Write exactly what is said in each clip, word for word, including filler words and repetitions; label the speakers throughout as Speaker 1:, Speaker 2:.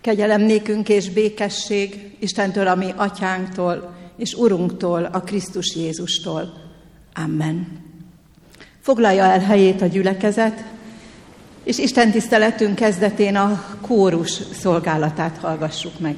Speaker 1: Kegyelem nékünk és békesség Istentől, a mi atyánktól, és Urunktól, a Krisztus Jézustól. Amen. Foglalja el helyét a gyülekezet, és Isten tiszteletünk kezdetén a kórus szolgálatát hallgassuk meg.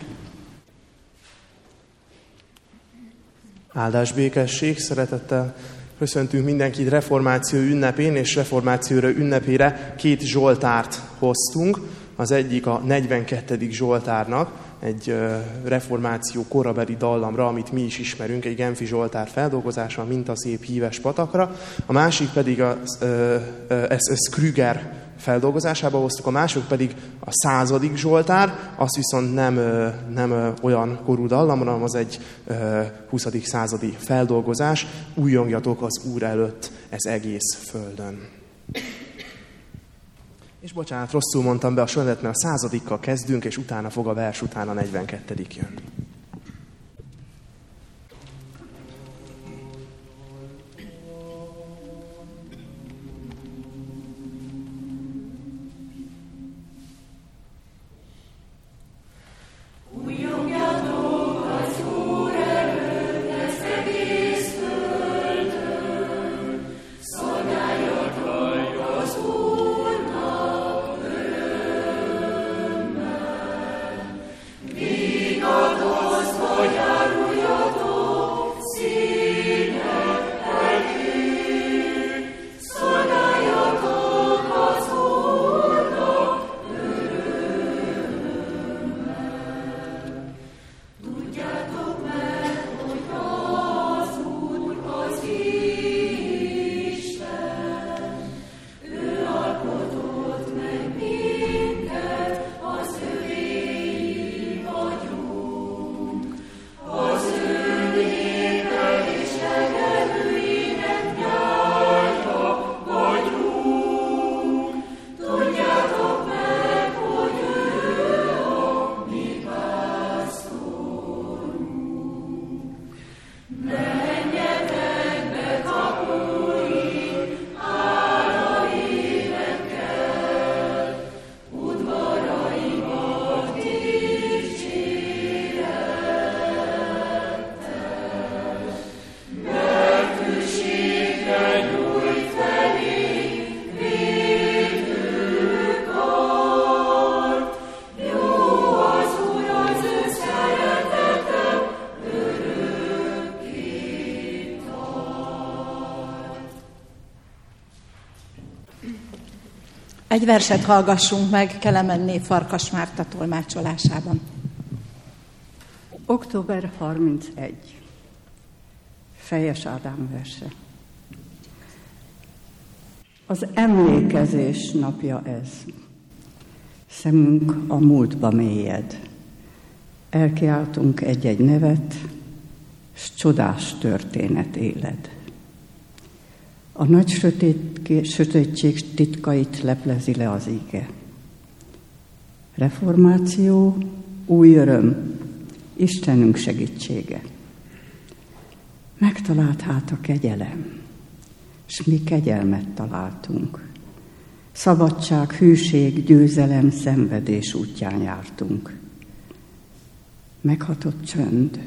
Speaker 2: Áldás, békesség, szeretettel köszöntünk mindenkit reformáció ünnepén, és reformációra ünnepére két zsoltárt hoztunk. Az egyik a negyvenkettedik zsoltárnak, egy reformáció korabeli dallamra, amit mi is ismerünk, egy Genfi zsoltár feldolgozása, mint a szép híves patakra. A másik pedig a, ezt, ezt Krüger feldolgozásába hoztuk, a másik pedig a századik zsoltár, az viszont nem, nem olyan korú dallam, hanem az egy huszadik századi feldolgozás. Újjongjatok az Úr előtt ez egész földön. És bocsánat, rosszul mondtam be a sorozatot, mert a századikkal kezdünk, és utána fog a vers után a negyvenkettedik jönni.
Speaker 1: Egy verset hallgassunk meg Kelemenné Farkas Márta tolmácsolásában.
Speaker 3: október harmincegy. Fejes Ádám verse. Az emlékezés napja ez. Szemünk a múltba mélyed. Elkiáltunk egy-egy nevet, s csodás történet éled. A nagy sötét, sötétség titkait leplezi le az ige. Reformáció, új öröm, Istenünk segítsége. Megtalált hát a kegyelem, s mi kegyelmet találtunk. Szabadság, hűség, győzelem, szenvedés útján jártunk. Meghatott csönd.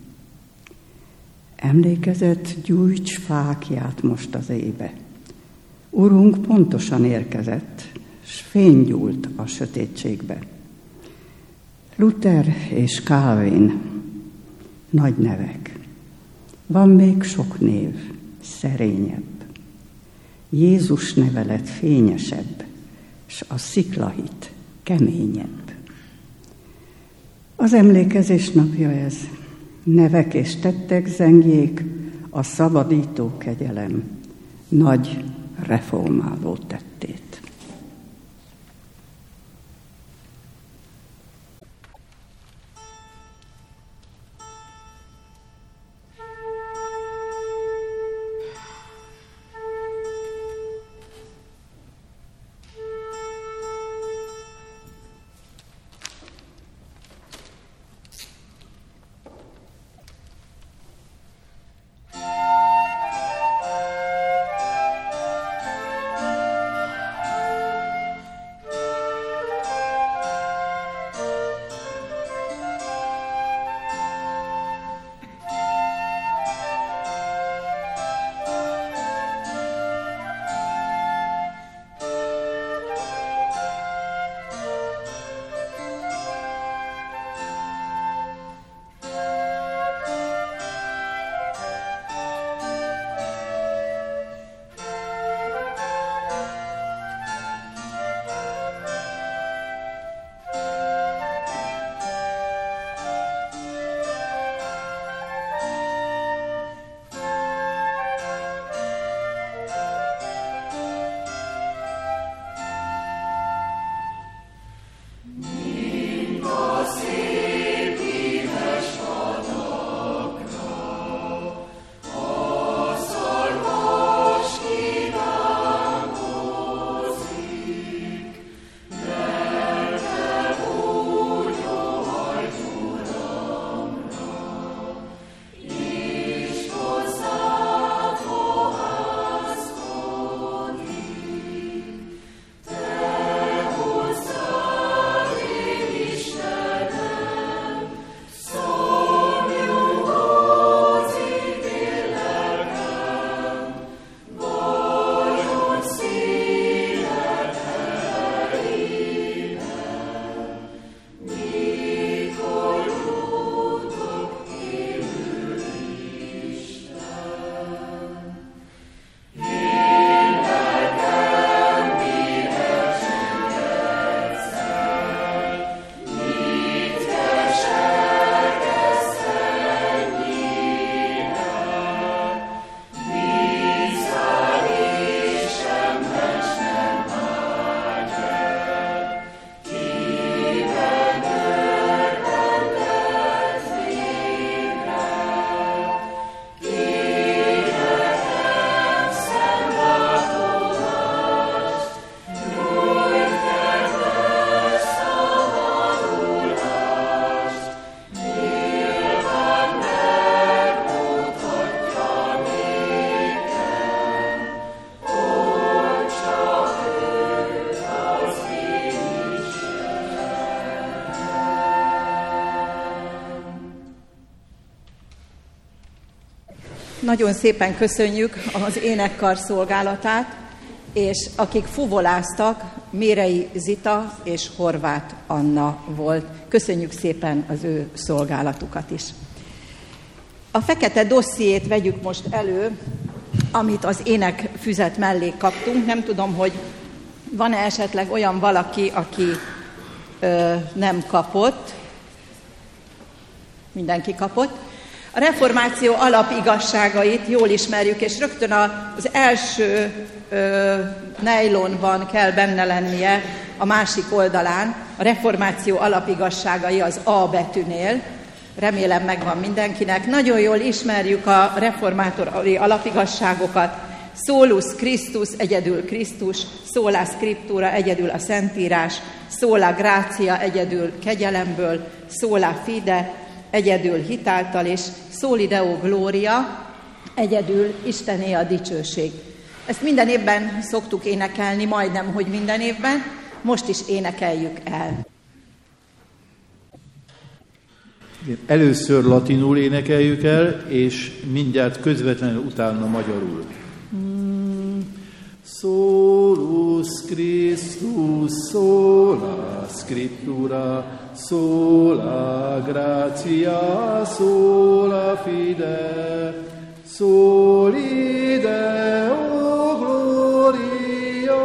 Speaker 3: Emlékezett, gyújts fákját most az éjbe. Urunk pontosan érkezett, s fény gyúlt a sötétségbe. Luther és Calvin, nagy nevek. Van még sok név, szerényebb. Jézus neve lett fényesebb, s a sziklahit keményebb. Az emlékezés napja ez. Nevek és tettek zengjék, a szabadító kegyelem nagy reformáló tettét.
Speaker 1: nagyon szépen köszönjük az énekkar szolgálatát, és akik fuvoláztak, Mérei Zita és Horváth Anna volt. Köszönjük szépen az ő szolgálatukat is. A fekete dossziét vegyük most elő, amit az énekfüzet mellé kaptunk. Nem tudom, hogy van-e esetleg olyan valaki, aki ö, nem kapott. Mindenki kapott. A reformáció alapigazságait jól ismerjük, és rögtön az első ö, nejlonban kell benne lennie a másik oldalán. A reformáció alapigazságai az A betűnél. Remélem megvan mindenkinek. Nagyon jól ismerjük a reformátori alapigazságokat. Solus Christus, egyedül Krisztus, sola scriptura, egyedül a Szentírás, sola gratia, egyedül kegyelemből, sola fide, egyedül hitáltal, és soli deo gloria, egyedül Istené a dicsőség. Ezt minden évben szoktuk énekelni, majdnem, hogy minden évben, most is énekeljük el.
Speaker 4: Először latinul énekeljük el, és mindjárt közvetlenül utána magyarul. Mm. Solus Christus, sola scriptura, sola gratia, sola fide, soli deo gloria,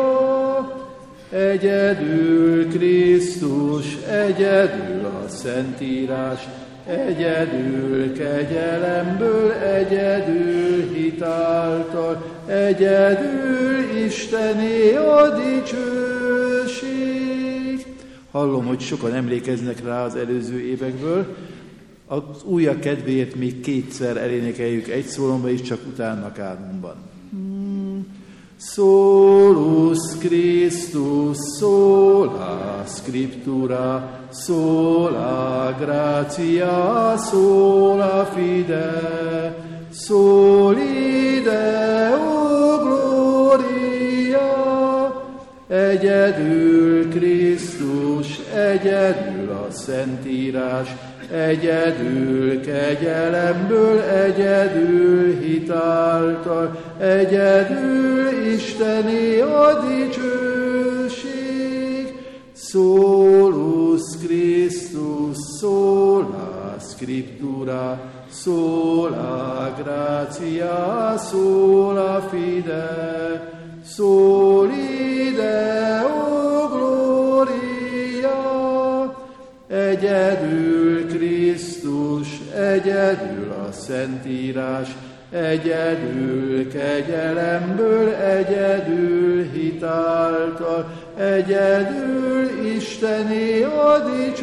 Speaker 4: egyedül Krisztus, egyedül a Szentírás, egyedül kegyelemből, egyedül hitáltal, egyedül Istené a dicsőség. Hallom, hogy sokan emlékeznek rá az előző évekből. Az újak kedvéért még kétszer elénekeljük egy szólomba is, csak utána kármunkban. Solus Christus, sola scriptura, sola gratia, sola fide, soli deo gloria, egyedül Krisztus, egyedül a Szentírás, egyedül kegyelemből, egyedül hitáltal, egyedül Istené a dicsőség. Solus Christus, sola scriptura, sola gratia, sola fide, soli deo gloria, egyedül Krisztus, egyedül a Szentírás, egyedül kegyelemből, egyedül hitáltal, egyedül Istené a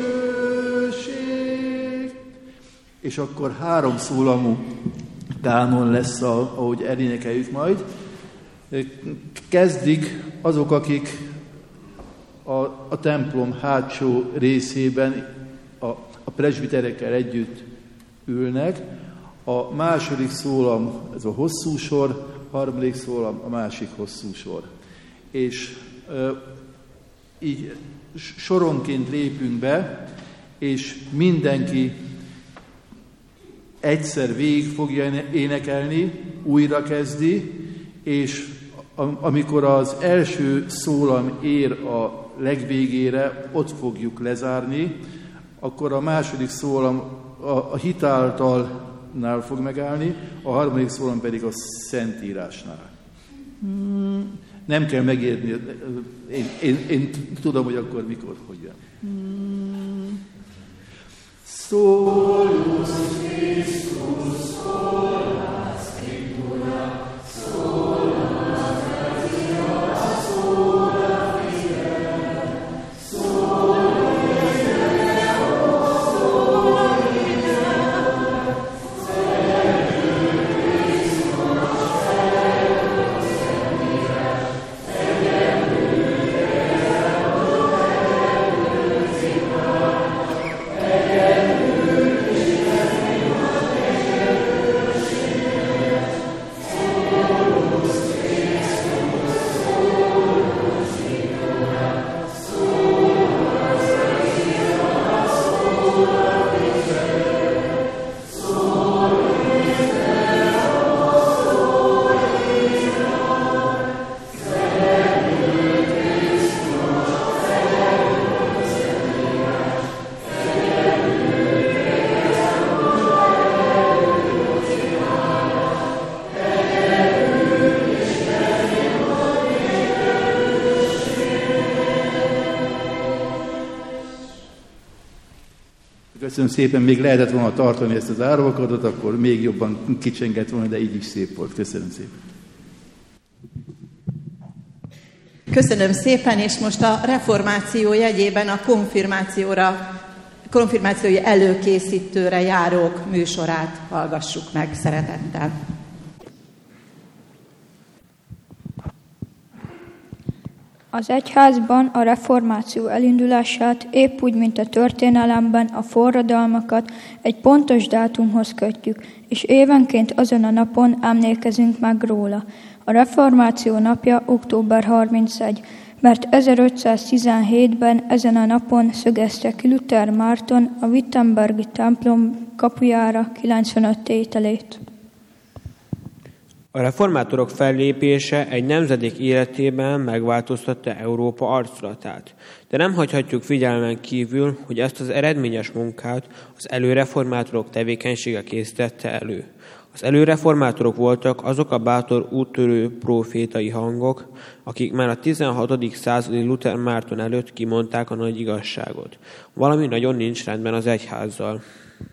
Speaker 4: dicsőség. És akkor három szólamú kánon lesz, ahogy elénekeljük majd. Kezdik azok, akik a, a templom hátsó részében a, a presbiterekkel együtt ülnek. A második szólam, ez a hosszú sor, a harmadik szólam, a másik hosszú sor. És e, így soronként lépünk be, és mindenki egyszer végig fogja énekelni, újra kezdi, és amikor az első szólam ér a legvégére, ott fogjuk lezárni, akkor a második szólam a, a hitáltalnál fog megállni, a harmadik szólam pedig a Szentírásnál. Hmm. Nem kell megérni, én, én, én tudom, hogy akkor mikor, hogy jön. Hmm. Solus Christus, sola scriptura, sola gratia, sola fide, soli deo gloria, egyedül Krisztus, egyedül Szentírás, egyedül kegyelemből, egyedül Szitár, egyedül Istené Köszönöm szépen, még lehetett volna tartani ezt az árvakardot, akkor még jobban kicsengett volna, de így is szép volt. Köszönöm szépen.
Speaker 1: Köszönöm szépen, és most a reformáció jegyében a konfirmációra, konfirmációi előkészítőre járók műsorát hallgassuk meg szeretettel.
Speaker 5: Az egyházban a reformáció elindulását épp úgy, mint a történelemben a forradalmakat egy pontos dátumhoz kötjük, és évenként azon a napon emlékezünk meg róla. A reformáció napja október harmincegy, mert ezerötszáztizenhétben ezen a napon szögezte ki Luther Márton a Wittenbergi templom kapujára kilencvenöt tételét.
Speaker 6: A reformátorok fellépése egy nemzedék életében megváltoztatta Európa arculatát, de nem hagyhatjuk figyelmen kívül, hogy ezt az eredményes munkát az előreformátorok tevékenysége készítette elő. Az előreformátorok voltak azok a bátor úttörő prófétai hangok, akik már a tizenhatodik századi Luther Márton előtt kimondták a nagy igazságot. Valami nagyon nincs rendben az egyházzal.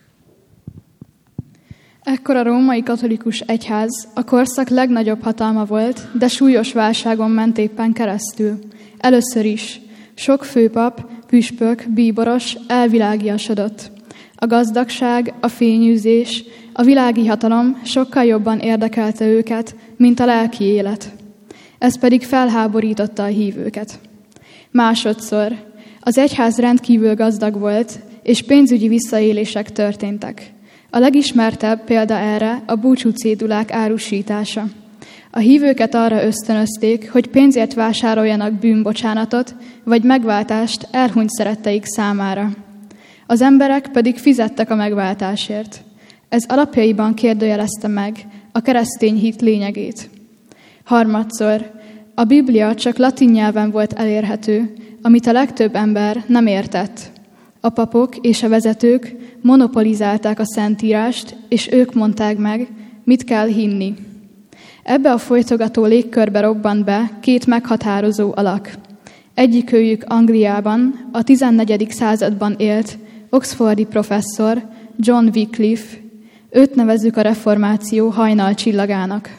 Speaker 7: Ekkor a római katolikus egyház a korszak legnagyobb hatalma volt, de súlyos válságon ment éppen keresztül. Először is sok főpap, püspök, bíboros elvilágiasodott. A gazdagság, a fényűzés, a világi hatalom sokkal jobban érdekelte őket, mint a lelki élet. Ez pedig felháborította a hívőket. Másodszor az egyház rendkívül gazdag volt, és pénzügyi visszaélések történtek. A legismertebb példa erre a búcsúcédulák árusítása. A hívőket arra ösztönözték, hogy pénzért vásároljanak bűnbocsánatot, vagy megváltást elhunyt szeretteik számára. Az emberek pedig fizettek a megváltásért. Ez alapjaiban kérdőjelezte meg a keresztény hit lényegét. Harmadszor, a Biblia csak latin nyelven volt elérhető, amit a legtöbb ember nem értett. A papok és a vezetők monopolizálták a Szentírást, és ők mondták meg, mit kell hinni. Ebbe a folytogató légkörbe robbant be két meghatározó alak. Egyikőjük Angliában a tizennegyedik században élt oxfordi professzor John Wycliffe, őt nevezzük a reformáció hajnalcsillagának.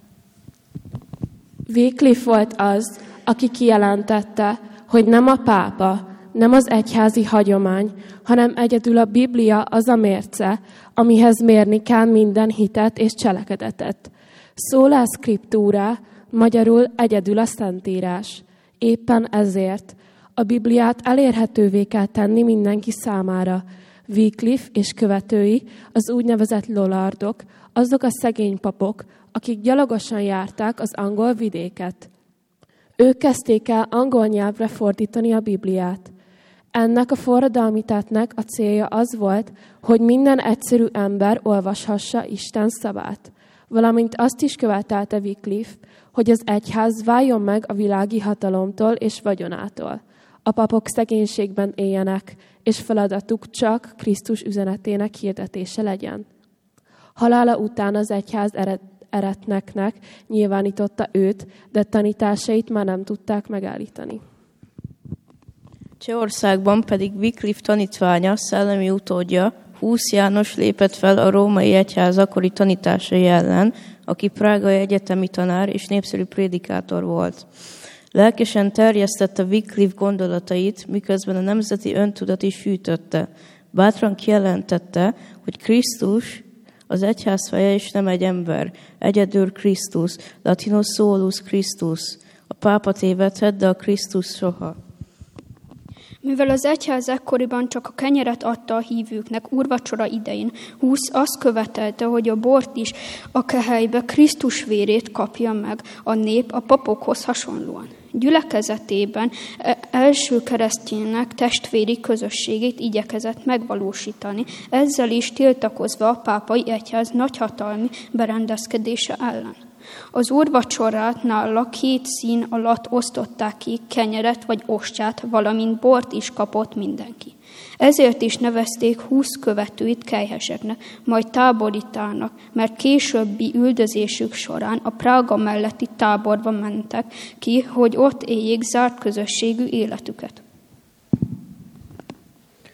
Speaker 8: Wycliffe volt az, aki kijelentette, hogy nem a pápa, nem az egyházi hagyomány, hanem egyedül a Biblia az a mérce, amihez mérni kell minden hitet és cselekedetet. Sola scriptura, magyarul egyedül a Szentírás. Éppen ezért a Bibliát elérhetővé kell tenni mindenki számára. Wycliffe és követői, az úgynevezett lollardok, azok a szegény papok, akik gyalogosan járták az angol vidéket. Ők kezdték el angol nyelvre fordítani a Bibliát. Ennek a forradalmi tettnek a célja az volt, hogy minden egyszerű ember olvashassa Isten szavát. Valamint azt is követelte Wycliffe, hogy az egyház váljon meg a világi hatalomtól és vagyonától. A papok szegénységben éljenek, és feladatuk csak Krisztus üzenetének hirdetése legyen. Halála után az egyház eretneknek nyilvánította őt, de tanításait már nem tudták megállítani.
Speaker 9: Csehországban pedig Wycliffe tanítványa, szellemi utódja, Husz János lépett fel a római egyház akkori tanításai ellen, aki prágai egyetemi tanár és népszerű prédikátor volt. Lelkesen terjesztette Wycliffe gondolatait, miközben a nemzeti öntudat is fűtötte. Bátran kijelentette, hogy Krisztus az egyház feje és nem egy ember, egyedül Krisztus, latinos solus Christus. A pápa tévedhet, de a Krisztus soha.
Speaker 10: Mivel az egyház ekkoriban csak a kenyeret adta a hívőknek úrvacsora idején, Husz azt követelte, hogy a bort is a kehelybe Krisztus vérét kapja meg a nép a papokhoz hasonlóan. Gyülekezetében első kereszténynek testvéri közösségét igyekezett megvalósítani, ezzel is tiltakozva a pápai egyház nagyhatalmi berendezkedése ellen. Az úrvacsorát nála két szín alatt osztották ki, kenyeret vagy ostját, valamint bort is kapott mindenki. Ezért is nevezték Husz követőit kelyheseknek, majd táborítának, mert későbbi üldözésük során a Prága melletti táborba mentek ki, hogy ott éljék zárt közösségű életüket.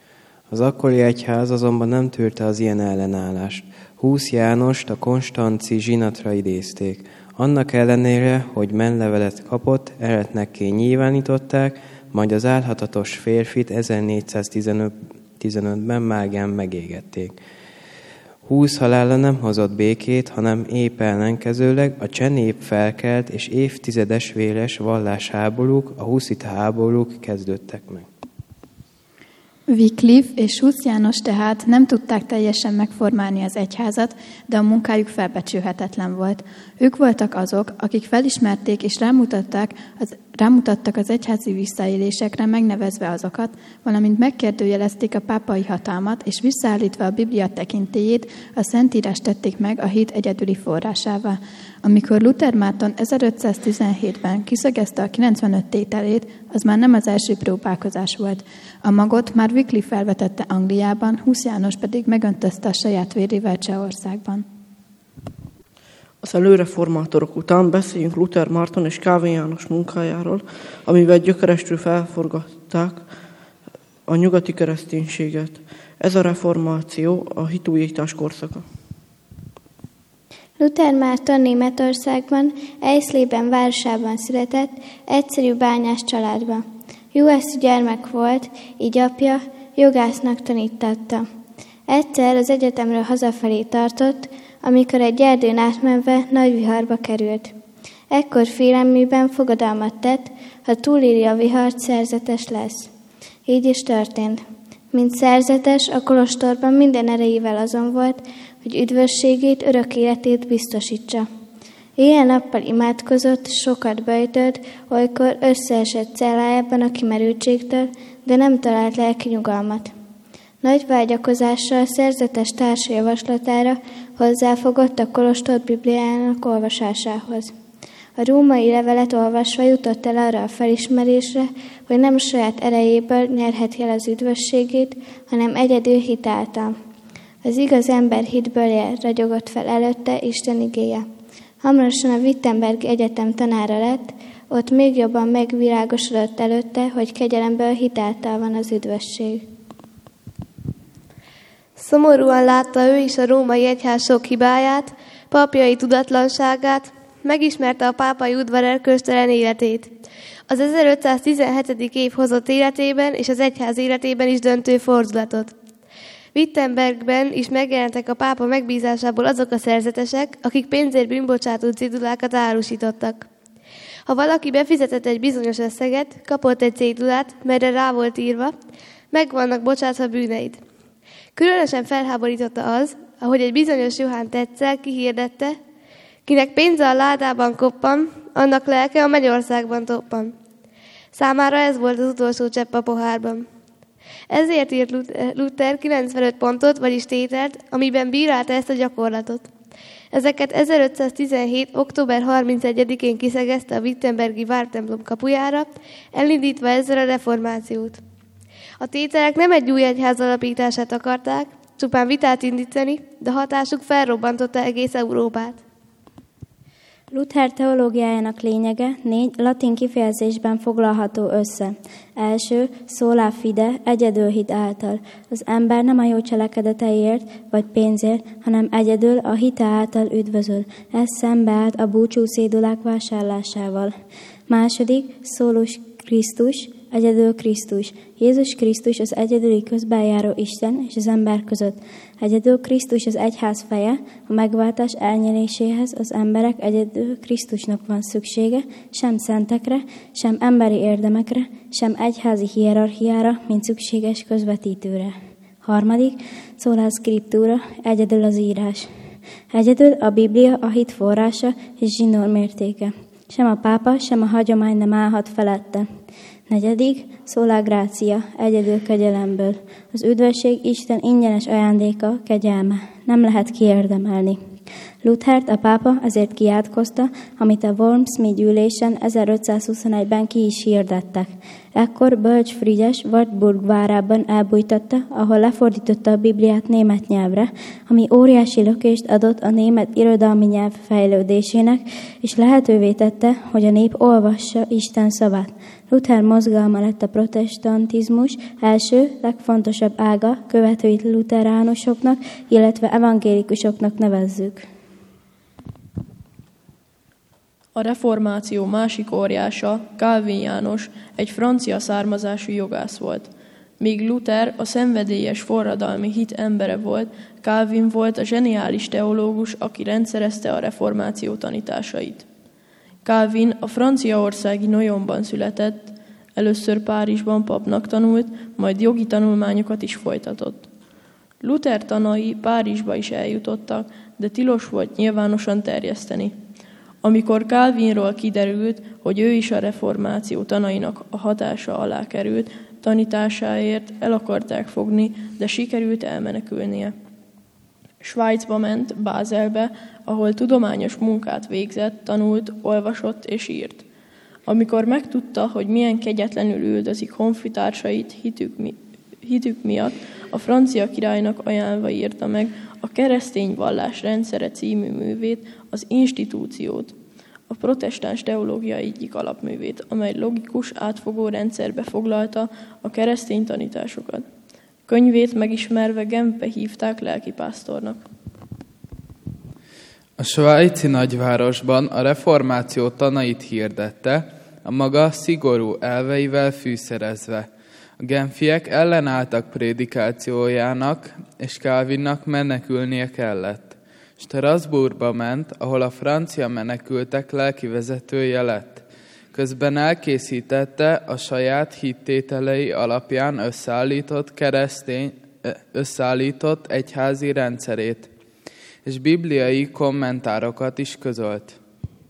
Speaker 11: Az akkori egyház azonban nem tűrte az ilyen ellenállást. Húsz Jánost a konstanci zsinatra idézték. Annak ellenére, hogy menlevelet kapott, eretnekké nyilvánították, majd az álhatatos férfit ezernégyszáztizenötben mágán megégették. Húsz halála nem hozott békét, hanem épp ellenkezőleg a cseh nép felkelt, és évtizedes véres vallásháborúk, a huszita háborúk kezdődtek meg.
Speaker 7: Wycliffe és Husz János tehát nem tudták teljesen megformálni az egyházat, de a munkájuk felbecsülhetetlen volt. Ők voltak azok, akik felismerték és rámutattak az, rámutattak az egyházi visszaélésekre, megnevezve azokat, valamint megkérdőjelezték a pápai hatalmat, és visszaállítva a Biblia tekintélyét, a Szentírást tették meg a hit egyedüli forrásává. Amikor Luther Márton ezerötszáztizenhétben kiszögezte a kilencvenöt tételét, az már nem az első próbálkozás volt. A magot már Wycliffe felvetette Angliában, Husz János pedig megöntözte a saját vérével Csehországban.
Speaker 12: Az előreformátorok után beszéljünk Luther Márton és Calvin János munkájáról, amivel gyökerestül felforgatták a nyugati kereszténységet. Ez a reformáció a hitújítás korszaka.
Speaker 13: Luther Márton Németországban, Eisleben városában született, egyszerű bányás családba. Jó eszű gyermek volt, így apja jogásznak tanítatta. Egyszer az egyetemről hazafelé tartott, amikor egy erdőn átmenve nagy viharba került. Ekkor félelmében fogadalmat tett, ha túléli a vihart, szerzetes lesz. Így is történt. Mint szerzetes, a kolostorban minden erejével azon volt, hogy üdvösségét, örök életét biztosítsa. Éjjel-nappal imádkozott, sokat böjtölt, olykor összeesett cellájában a kimerültségtől, de nem talált lelki nyugalmat. Nagy vágyakozással szerzetes társa javaslatára hozzáfogott a kolostor Bibliájának olvasásához. A római levelet olvasva jutott el arra a felismerésre, hogy nem saját erejéből nyerheti el az üdvösségét, hanem egyedül hit által. Az igaz ember hitből ragyogott fel előtte Isten igéje. Hamarosan a Wittenbergi Egyetem tanára lett, ott még jobban megvilágosodott előtte, hogy kegyelemből hit által van az üdvösség.
Speaker 14: Szomorúan látta ő is a római egyház sok hibáját, papjai tudatlanságát, megismerte a pápai udvar erkölcstelen életét. Az ezerötszáztizenhetedik év hozott életében és az egyház életében is döntő fordulatot. Wittenbergben is megjelentek a pápa megbízásából azok a szerzetesek, akik pénzért bűnbocsátó cédulákat árusítottak. Ha valaki befizetett egy bizonyos összeget, kapott egy cédulát, melyre rá volt írva, meg vannak bocsátva bűneid. Különösen felháborította az, ahogy egy bizonyos Johann Tetzel kihirdette, kinek pénze a ládában koppan, annak lelke a mennyországban toppan. Számára ez volt az utolsó csepp a pohárban. Ezért írt Luther kilencvenöt pontot, vagyis tételt, amiben bírálta ezt a gyakorlatot. Ezeket ezerötszáztizenhét. október harmincegyedikén kiszegezte a wittenbergi vártemplom kapujára, elindítva ezzel a reformációt. A tételek nem egy új egyház alapítását akarták, csupán vitát indítani, de hatásuk felrobbantotta egész Európát.
Speaker 13: Luther teológiájának lényege négy latin kifejezésben foglalható össze. Első, sola fide, egyedül hit által. Az ember nem a jó cselekedeteiért vagy pénzért, hanem egyedül a hite által üdvözöl. Ez szembeállt a búcsú cédulák vásárlásával. Második, solus Krisztus, egyedül Krisztus. Jézus Krisztus az egyedüli közbenjáró Isten és az ember között. Egyedül Krisztus az egyház feje, a megváltás elnyeréséhez az emberek egyedül Krisztusnak van szüksége, sem szentekre, sem emberi érdemekre, sem egyházi hierarchiára, mint szükséges közvetítőre. Harmadik, sola scriptura, egyedül az írás. Egyedül a Biblia a hit forrása és zsinór mértéke. Sem a pápa, sem a hagyomány nem állhat felette. Negyedik, sola gratia, egyedül kegyelemből. Az üdvösség Isten ingyenes ajándéka, kegyelme. Nem lehet kiérdemelni.
Speaker 15: Luthert a pápa ezért kiátkozta, amit a Wormsmi gyűlésen ezerötszázhuszonegyben ki is hirdettek. Ekkor Bölcs Frigyes Wartburg várában elbújtatta, ahol lefordította a Bibliát német nyelvre, ami óriási lökést adott a német irodalmi nyelv fejlődésének, és lehetővé tette, hogy a nép olvassa Isten szavát. Luther mozgalma lett a protestantizmus első, legfontosabb ága, követőit luteránusoknak, illetve evangélikusoknak nevezzük.
Speaker 16: A reformáció másik óriása, Calvin János, egy francia származású jogász volt. Míg Luther a szenvedélyes forradalmi hit embere volt, Calvin volt a zseniális teológus, aki rendszerezte a reformáció tanításait. Calvin a franciaországi Noyonban született, először Párizsban papnak tanult, majd jogi tanulmányokat is folytatott. Luther tanai Párizsba is eljutottak, de tilos volt nyilvánosan terjeszteni. Amikor Calvinról kiderült, hogy ő is a reformáció tanainak a hatása alá került, tanításáért el akarták fogni, de sikerült elmenekülnie. Svájcba ment, Bázelbe, ahol tudományos munkát végzett, tanult, olvasott és írt. Amikor megtudta, hogy milyen kegyetlenül üldözik honfitársait hitük, mi, hitük miatt, a francia királynak ajánlva írta meg a Keresztény vallás rendszere című művét, az Institúciót, a protestáns teológia egyik alapművét, amely logikus, átfogó rendszerbe foglalta a keresztény tanításokat. Könyvét megismerve Genfbe hívták lelkipásztornak.
Speaker 17: A svájci nagyvárosban a reformáció tanait hirdette, a maga szigorú elveivel fűszerezve. A genfiek ellenálltak prédikációjának, és Calvinnak menekülnie kellett. Strasbourgba ment, ahol a francia menekültek lelkivezetője lett. Közben elkészítette a saját hittételei alapján összeállított keresztény, összeállított egyházi rendszerét, és bibliai kommentárokat is közölt.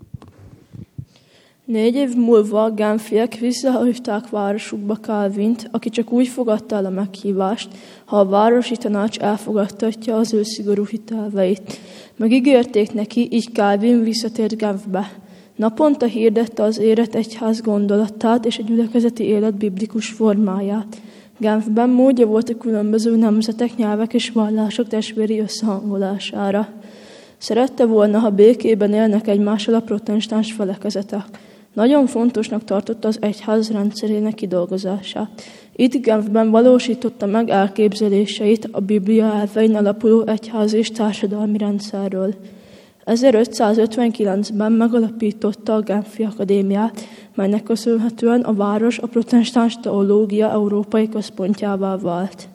Speaker 16: Négy év múlva a genfiek visszahívták városukba Calvint, aki csak úgy fogadta el a meghívást, ha a városi tanács elfogadtatja az ő szigorú hitelveit. Megígérték neki, így Calvin visszatért Genfbe. Naponta hirdette az érett egyház gondolatát és a gyülekezeti élet biblikus formáját. Genfben módja volt a különböző nemzetek, nyelvek és vallások testvéri összehangolására. Szerette volna, ha békében élnek egymással a protestáns felekezetek. Nagyon fontosnak tartotta az egyház rendszerének kidolgozását. Itt Genfben valósította meg elképzeléseit a Biblia elvein alapuló egyház és társadalmi rendszerről. ezerötszázötvenkilencben megalapította a Genfi Akadémiát, melynek köszönhetően a város a protestáns teológia európai központjává vált.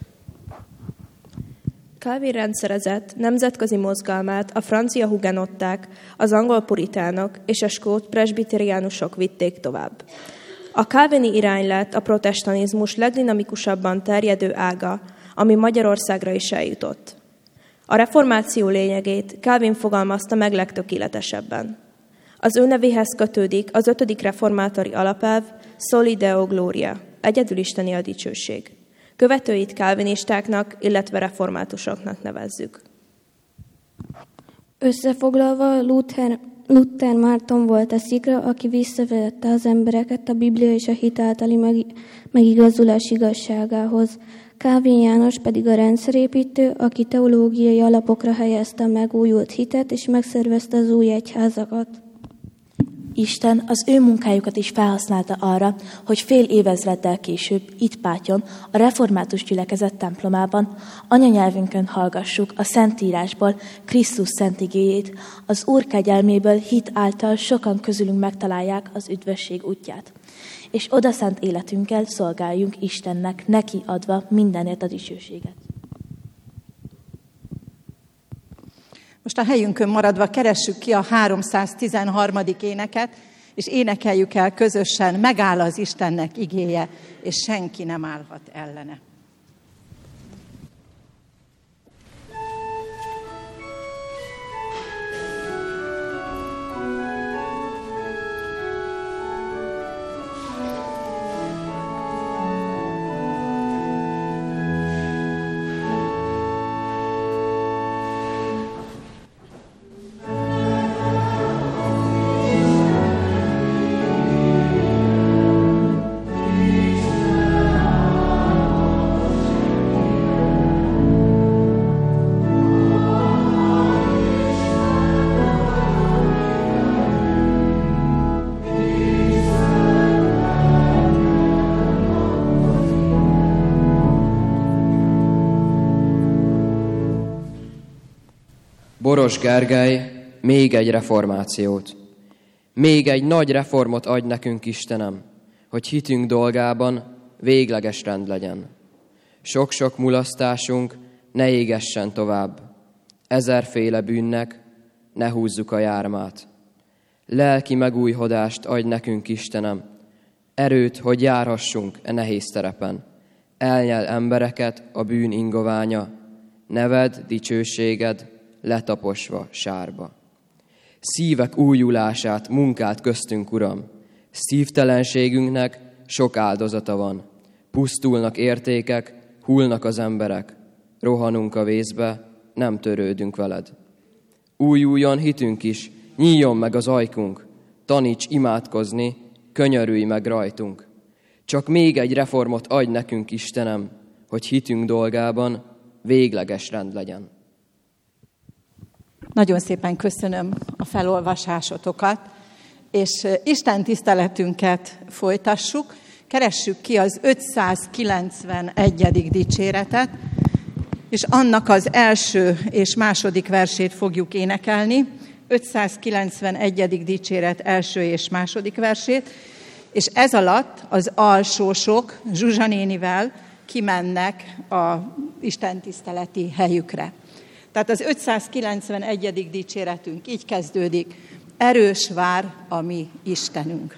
Speaker 18: Calvin rendszerezett nemzetközi mozgalmát a francia hugenották, az angol puritánok és a skót presbiteriánusok vitték tovább. A calvini irány lett a protestanizmus legdinamikusabban terjedő ága, ami Magyarországra is eljutott. A reformáció lényegét Calvin fogalmazta meg legtökéletesebben. Az ő nevéhez kötődik az ötödik reformátori alapelv, Soli Deo Gloria, egyedülisteni a dicsőség. Követőit calvinistáknak, illetve reformátusoknak nevezzük.
Speaker 13: Összefoglalva, Luther, Luther Márton volt a szikra, aki visszavezette az embereket a Biblia és a hit általi meg, megigazulás igazságához. Calvin János pedig a rendszerépítő, aki teológiai alapokra helyezte a megújult hitet és megszervezte az új egyházakat.
Speaker 19: Isten az ő munkájukat is felhasználta arra, hogy fél évezreddel később, itt Pátyon, a református gyülekezet templomában, anyanyelvünkön hallgassuk a Szentírásból Krisztus szent igéjét, az Úr kegyelméből hit által sokan közülünk megtalálják az üdvösség útját. És odaszent életünkkel szolgáljunk Istennek, neki adva mindenért a dicsőséget.
Speaker 1: Most a helyünkön maradva keressük ki a háromszáztizenharmadik éneket, és énekeljük el közösen, megáll az Istennek igéje, és senki nem állhat ellene.
Speaker 20: Boros Gergely, még egy reformációt. Még egy nagy reformot adj nekünk, Istenem, hogy hitünk dolgában végleges rend legyen. Sok-sok mulasztásunk ne égessen tovább. Ezerféle bűnnek ne húzzuk a jármát. Lelki megújhodást adj nekünk, Istenem, erőt, hogy járhassunk e nehéz terepen. Elnyel embereket a bűn ingoványa, neved, dicsőséged letaposva sárba. Szívek újulását, munkát köztünk, Uram. Szívtelenségünknek sok áldozata van. Pusztulnak értékek, hullnak az emberek. Rohanunk a vészbe, nem törődünk veled. Újuljon hitünk is, nyíljon meg az ajkunk. Taníts imádkozni, könyörülj meg rajtunk. Csak még egy reformot adj nekünk, Istenem, hogy hitünk dolgában végleges rend legyen.
Speaker 1: Nagyon szépen köszönöm a felolvasásotokat, és Isten tiszteletünket folytassuk. Keressük ki az ötszázkilencvenegyedik dicséretet, és annak az első és második versét fogjuk énekelni. ötszázkilencvenegyedik dicséret első és második versét, és ez alatt az alsósok Zsuzsa nénivel kimennek a istentiszteleti helyükre. Tehát az ötszázkilencvenegyedik dicséretünk így kezdődik: erős vár a mi Istenünk.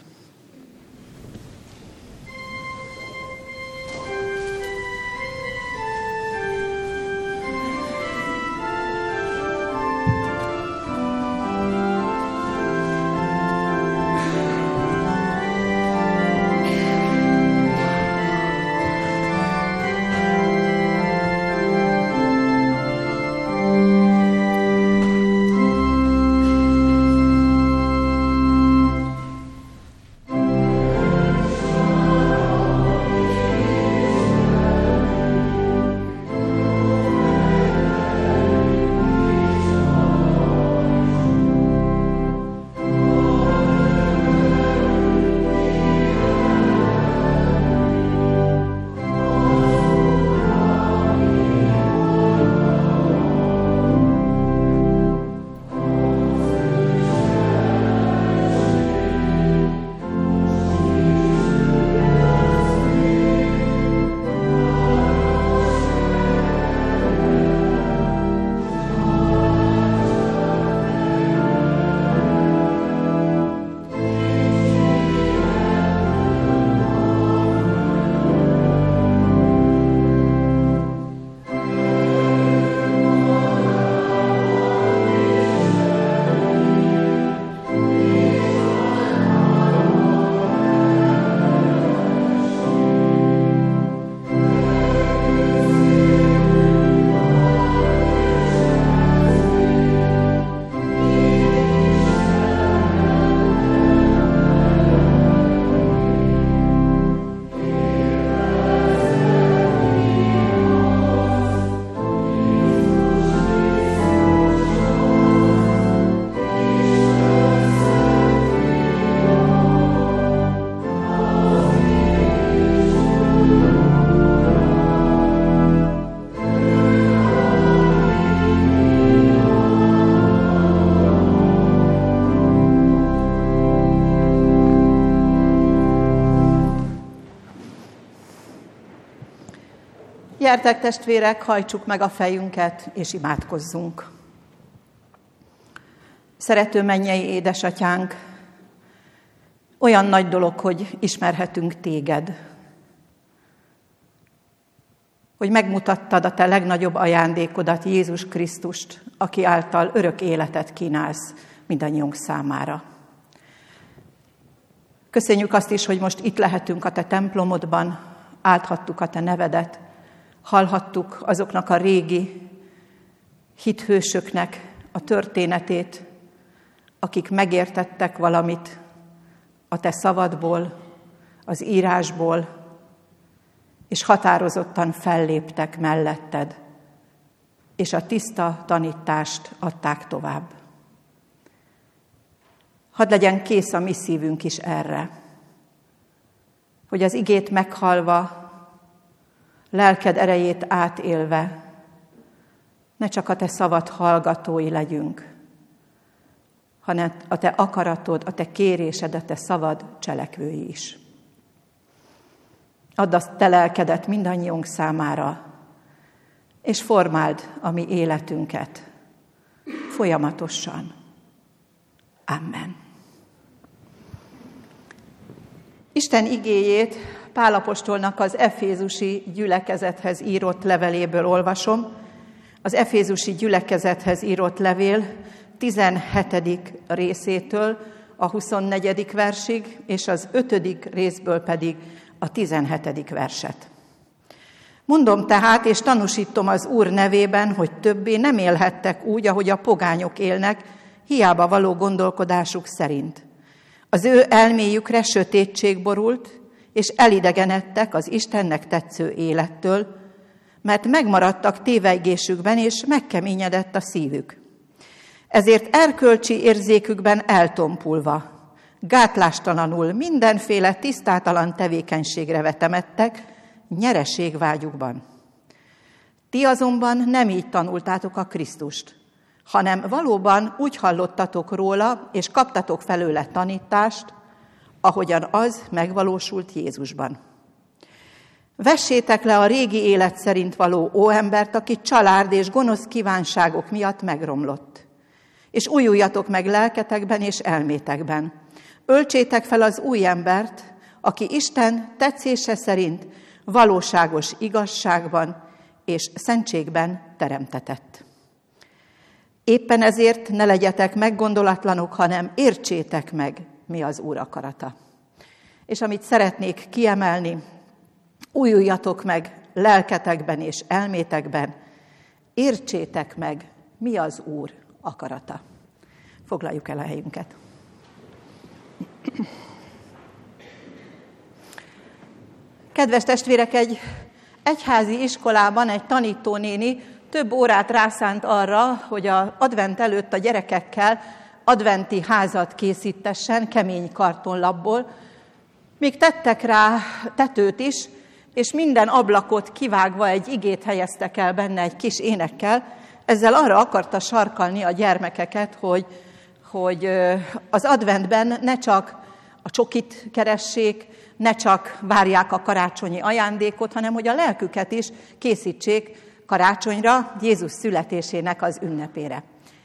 Speaker 1: Gyertek, testvérek, hajtsuk meg a fejünket, és imádkozzunk. Szerető mennyei édesatyánk, olyan nagy dolog, hogy ismerhetünk téged. Hogy megmutattad a te legnagyobb ajándékodat, Jézus Krisztust, aki által örök életet kínálsz mindannyiunk számára. Köszönjük azt is, hogy most itt lehetünk a te templomodban, álthattuk a te nevedet, hallhattuk azoknak a régi hithősöknek a történetét, akik megértettek valamit a te szavadból, az írásból, és határozottan felléptek melletted, és a tiszta tanítást adták tovább. Hadd legyen kész a mi szívünk is erre, hogy az igét meghallva, lelked erejét átélve, ne csak a te szavad hallgatói legyünk, hanem a te akaratod, a te kérésed, a te szavad cselekvői is. Add azt te lelkedet mindannyiunk számára, és formáld a mi életünket folyamatosan. Amen. Isten igéjét Pál apostolnak az efézusi gyülekezethez írott leveléből olvasom. Az efézusi gyülekezethez írott levél tizenhetedik részétől a huszonnegyedik versig, és az ötödik részből pedig a tizenhetedik verset. Mondom tehát, és tanúsítom az Úr nevében, hogy többé nem élhettek úgy, ahogy a pogányok élnek, hiába való gondolkodásuk szerint. Az ő elméjükre sötétség borult, és elidegenedtek az Istennek tetsző élettől, mert megmaradtak tévejgésükben, és megkeményedett a szívük. Ezért erkölcsi érzékükben eltompulva, gátlástalanul mindenféle tisztátalan tevékenységre vetemedtek, nyereségvágyukban. Ti azonban nem így tanultátok a Krisztust, hanem valóban úgy hallottatok róla, és kaptatok felőle tanítást, ahogyan az megvalósult Jézusban. Vessétek le a régi élet szerint való óembert, aki család és gonosz kívánságok miatt megromlott. És újuljatok meg lelketekben és elmétekben. Öltsétek fel az új embert, aki Isten tetszése szerint valóságos igazságban és szentségben teremtetett. Éppen ezért ne legyetek meggondolatlanok, hanem értsétek meg, mi az Úr akarata. És amit szeretnék kiemelni, újuljatok meg lelketekben és elmétekben, értsétek meg, mi az Úr akarata. Foglaljuk el a helyünket. Kedves testvérek, egy egyházi iskolában egy tanítónéni több órát rászánt arra, hogy az advent előtt a gyerekekkel adventi házat készítessen kemény kartonlapból. Még tettek rá tetőt is, és minden ablakot kivágva egy igét helyeztek el benne egy kis énekkel. Ezzel arra akarta sarkalni a gyermekeket, hogy, hogy az adventben ne csak a csokit keressék, ne csak várják a karácsonyi ajándékot, hanem hogy a lelküket is készítsék karácsonyra, Jézus születésének az ünnepére.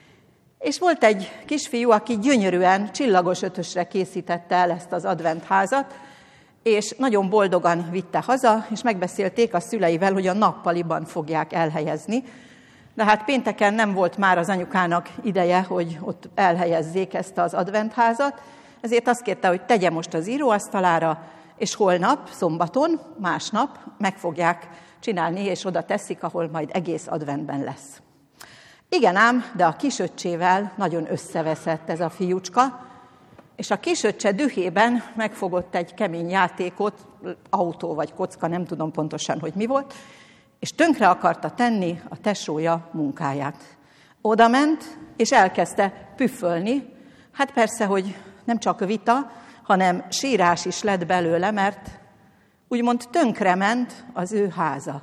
Speaker 1: És volt egy kisfiú, aki gyönyörűen, csillagos ötösre készítette el ezt az adventházat, és nagyon boldogan vitte haza, és megbeszélték a szüleivel, hogy a nappaliban fogják elhelyezni. De hát pénteken nem volt már az anyukának ideje, hogy ott elhelyezzék ezt az adventházat, ezért azt kérte, hogy tegye most az íróasztalára, és holnap, szombaton, másnap meg fogják csinálni, és oda teszik, ahol majd egész adventben lesz. Igen ám, de a kisöccsével nagyon összeveszett ez a fiúcska, és a kisöccse dühében megfogott egy kemény játékot, autó vagy kocka, nem tudom pontosan, hogy mi volt, és tönkre akarta tenni a tesója munkáját. Oda ment, és elkezdte püffölni. Hát persze, hogy nem csak vita, hanem sírás is lett belőle, mert úgymond tönkrement az ő háza.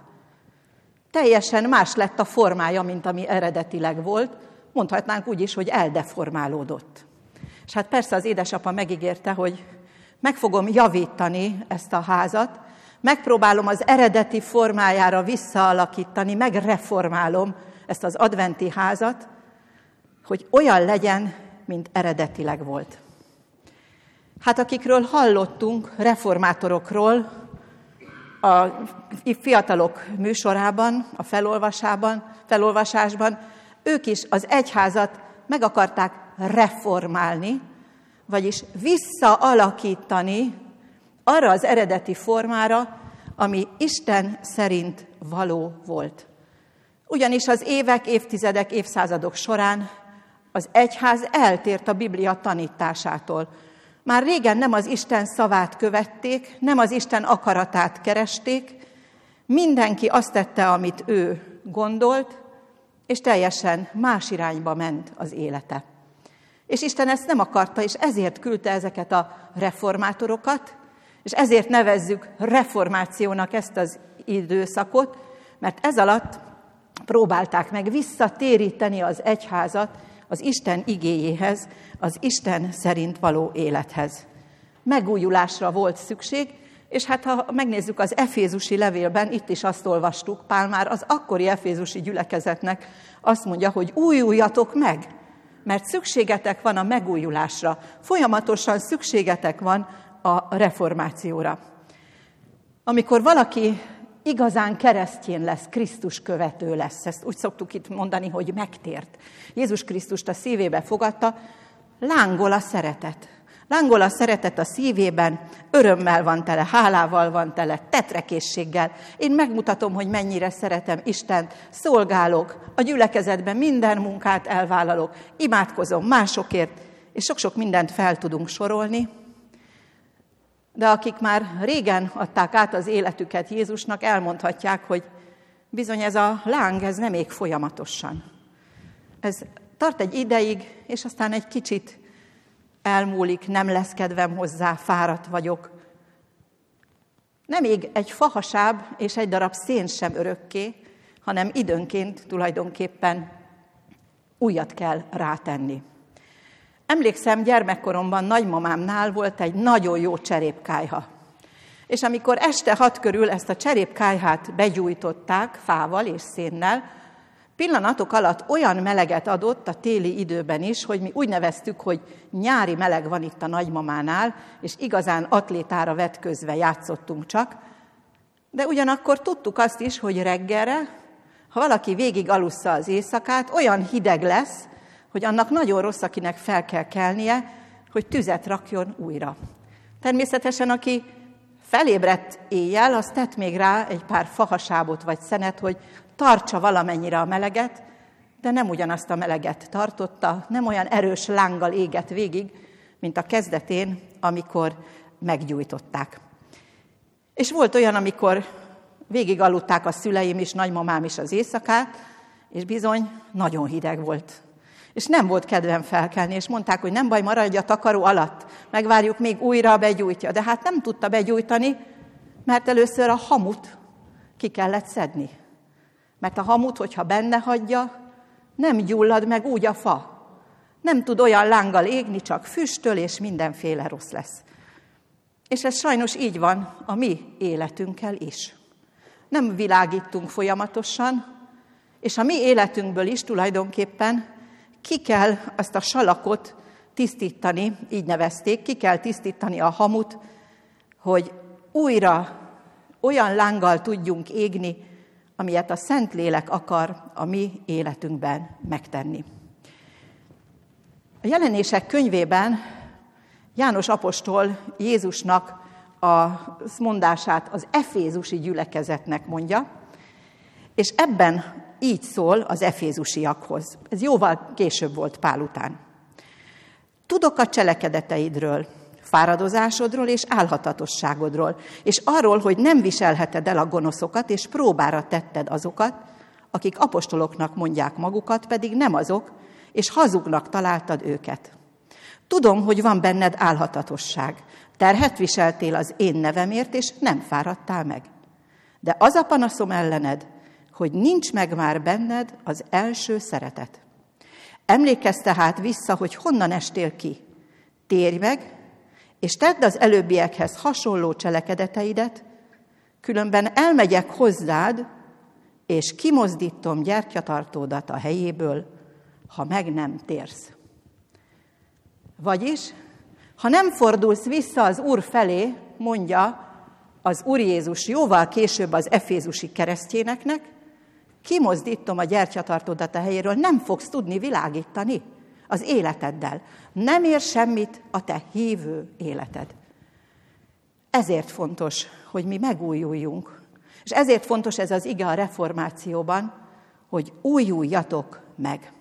Speaker 1: Teljesen más lett a formája, mint ami eredetileg volt. Mondhatnánk úgy is, hogy eldeformálódott. És hát persze az édesapa megígérte, hogy meg fogom javítani ezt a házat, megpróbálom az eredeti formájára visszaalakítani, megreformálom ezt az adventi házat, hogy olyan legyen, mint eredetileg volt. Hát akikről hallottunk, reformátorokról, a fiatalok műsorában, a felolvasában, felolvasásban, ők is az egyházat meg akarták reformálni, vagyis visszaalakítani arra az eredeti formára, ami Isten szerint való volt. Ugyanis az évek, évtizedek, évszázadok során az egyház eltért a Biblia tanításától. Már régen nem az Isten szavát követték, nem az Isten akaratát keresték, mindenki azt tette, amit ő gondolt, és teljesen más irányba ment az élete. És Isten ezt nem akarta, és ezért küldte ezeket a reformátorokat, és ezért nevezzük reformációnak ezt az időszakot, mert ez alatt próbálták meg visszatéríteni az egyházat az Isten igéjéhez, az Isten szerint való élethez. Megújulásra volt szükség, és hát ha megnézzük az efézusi levélben, itt is azt olvastuk, Pál már az akkori efézusi gyülekezetnek azt mondja, hogy újuljatok meg, mert szükségetek van a megújulásra, folyamatosan szükségetek van a reformációra. Amikor valaki igazán keresztjén lesz, Krisztus követő lesz, ezt úgy szoktuk itt mondani, hogy megtért. Jézus Krisztust a szívébe fogadta, lángol a szeretet. Lángol a szeretet a szívében, örömmel van tele, hálával van tele, tetrekészséggel. Én megmutatom, hogy mennyire szeretem Istent, szolgálok, a gyülekezetben minden munkát elvállalok, imádkozom másokért, és sok-sok mindent fel tudunk sorolni. De akik már régen adták át az életüket Jézusnak, elmondhatják, hogy bizony ez a láng, ez nem ég folyamatosan. Ez tart egy ideig, és aztán egy kicsit elmúlik, nem lesz kedvem hozzá, fáradt vagyok. Nem ég egy fahasáb és egy darab szén sem örökké, hanem időnként tulajdonképpen újat kell rátenni. Emlékszem, gyermekkoromban nagymamámnál volt egy nagyon jó cserépkályha. És amikor este hat körül ezt a cserépkályhát begyújtották fával és szénnel, pillanatok alatt olyan meleget adott a téli időben is, hogy mi úgy neveztük, hogy nyári meleg van itt a nagymamánál, és igazán atlétára vetközve játszottunk csak. De ugyanakkor tudtuk azt is, hogy reggelre, ha valaki végig alussza az éjszakát, olyan hideg lesz, hogy annak nagyon rossz, akinek fel kell kelnie, hogy tüzet rakjon újra. Természetesen, aki felébredt éjjel, az tett még rá egy pár fahasábot vagy szenet, hogy tartsa valamennyire a meleget, de nem ugyanazt a meleget tartotta, nem olyan erős lánggal égett végig, mint a kezdetén, amikor meggyújtották. És volt olyan, amikor végig aludták a szüleim is, nagymamám is az éjszakát, és bizony nagyon hideg volt. És nem volt kedvem felkelni, és mondták, hogy nem baj, maradj a takaró alatt, megvárjuk, még újra begyújtja. De hát nem tudta begyújtani, mert először a hamut ki kellett szedni. Mert a hamut, hogyha benne hagyja, nem gyullad meg úgy a fa. Nem tud olyan lánggal égni, csak füstöl, és mindenféle rossz lesz. És ez sajnos így van a mi életünkkel is. Nem világítunk folyamatosan, és a mi életünkből is tulajdonképpen ki kell azt a salakot tisztítani, így nevezték, ki kell tisztítani a hamut, hogy újra olyan lánggal tudjunk égni, amilyet a Szentlélek akar a mi életünkben megtenni. A Jelenések könyvében János apostol Jézusnak a mondását az efézusi gyülekezetnek mondja, és ebben így szól az efézusiakhoz. Ez jóval később volt Pál után. Tudok a cselekedeteidről, fáradozásodról és álhatatosságodról, és arról, hogy nem viselheted el a gonoszokat, és próbára tetted azokat, akik apostoloknak mondják magukat, pedig nem azok, és hazugnak találtad őket. Tudom, hogy van benned álhatatosság. Terhet viseltél az én nevemért, és nem fáradtál meg. De az a panaszom ellened, hogy nincs meg már benned az első szeretet. Emlékezz tehát vissza, hogy honnan estél ki. Térj meg, és tedd az előbbiekhez hasonló cselekedeteidet, különben elmegyek hozzád, és kimozdítom gyertyatartódat a helyéből, ha meg nem térsz. Vagyis, ha nem fordulsz vissza az Úr felé, mondja az Úr Jézus jóval később az efézusi keresztjéneknek, kimozdítom a gyertyatartódat a helyéről, nem fogsz tudni világítani az életeddel. Nem ér semmit a te hívő életed. Ezért fontos, hogy mi megújuljunk. És ezért fontos ez az ige a reformációban, hogy újuljatok meg.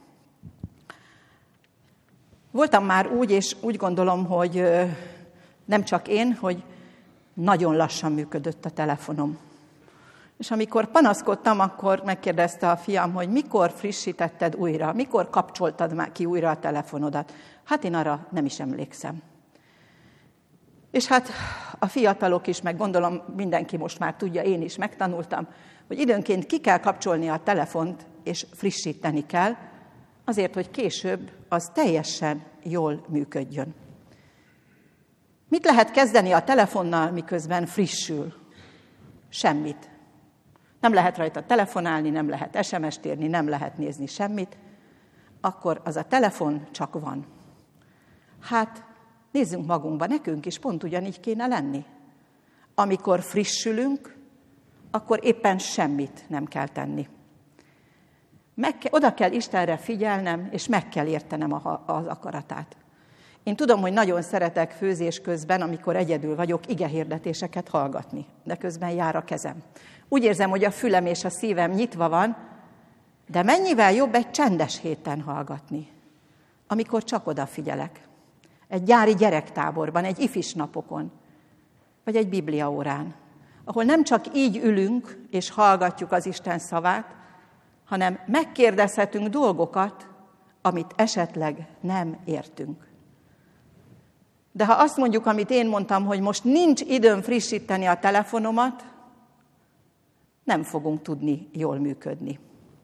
Speaker 1: Voltam már úgy, és úgy gondolom, hogy nem csak én, hogy nagyon lassan működött a telefonom. És amikor panaszkodtam, akkor megkérdezte a fiam, hogy mikor frissítetted újra, mikor kapcsoltad már ki újra a telefonodat. Hát én arra nem is emlékszem. És hát a fiatalok is, meg gondolom mindenki most már tudja, én is megtanultam, hogy időnként ki kell kapcsolni a telefont, és frissíteni kell, azért, hogy később az teljesen jól működjön. Mit lehet kezdeni a telefonnal, miközben frissül? Semmit. Nem lehet rajta telefonálni, nem lehet es em est írni, nem lehet nézni semmit. Akkor az a telefon csak van. Hát nézzünk magunkba, nekünk is pont ugyanígy kéne lenni. Amikor frissülünk, akkor éppen semmit nem kell tenni. Meg ke- oda kell Istenre figyelnem, és meg kell értenem a, az akaratát. Én tudom, hogy nagyon szeretek főzés közben, amikor egyedül vagyok, igehirdetéseket hallgatni, de közben jár a kezem. Úgy érzem, hogy a fülem és a szívem nyitva van, de mennyivel jobb egy csendes héten hallgatni, amikor csak odafigyelek. Egy gyári gyerektáborban, egy ifis napokon, vagy egy bibliaórán, ahol nem csak így ülünk és hallgatjuk az Isten szavát, hanem megkérdezhetünk dolgokat, amit esetleg nem értünk. De ha azt mondjuk, amit én mondtam, hogy most nincs időm frissíteni a telefonomat, nem fogunk tudni jól működni.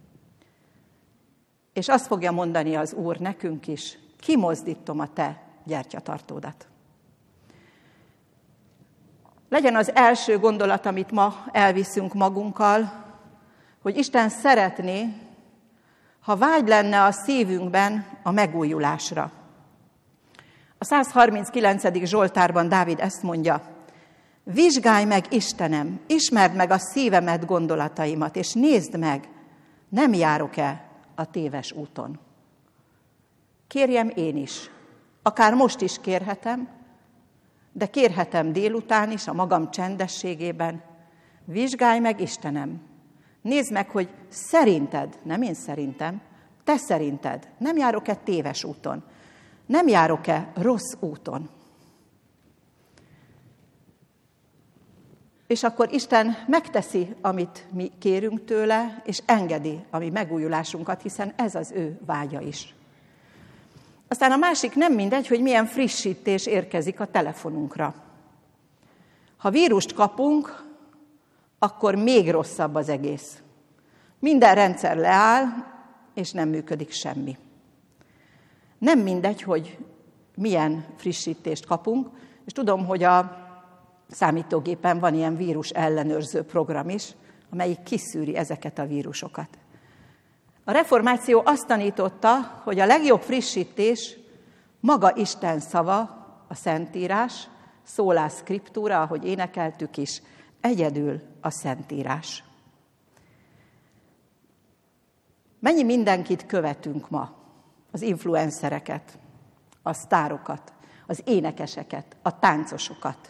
Speaker 1: És azt fogja mondani az Úr nekünk is, kimozdítom a te gyertyatartódat. Legyen az első gondolat, amit ma elviszünk magunkkal, hogy Isten szeretné, ha vágy lenne a szívünkben a megújulásra. A száz harminckilencedik Zsoltárban Dávid ezt mondja: vizsgálj meg, Istenem, ismerd meg a szívemet, gondolataimat, és nézd meg, nem járok-e a téves úton. Kérjem én is, akár most is kérhetem, de kérhetem délután is, a magam csendességében, vizsgálj meg, Istenem, nézd meg, hogy szerinted, nem én szerintem, te szerinted, nem járok-e téves úton, nem járok-e rossz úton. És akkor Isten megteszi, amit mi kérünk tőle, és engedi a mi megújulásunkat, hiszen ez az ő vágya is. Aztán a másik nem mindegy, hogy milyen frissítés érkezik a telefonunkra. Ha vírust kapunk, akkor még rosszabb az egész. Minden rendszer leáll, és nem működik semmi. Nem mindegy, hogy milyen frissítést kapunk, és tudom, hogy a számítógépen van ilyen vírus ellenőrző program is, amelyik kiszűri ezeket a vírusokat. A reformáció azt tanította, hogy a legjobb frissítés maga Isten szava, a Szentírás, szólá szkriptúra, ahogy énekeltük is, egyedül a Szentírás. Mennyi mindenkit követünk ma? Az influencereket, a sztárokat, az énekeseket, a táncosokat.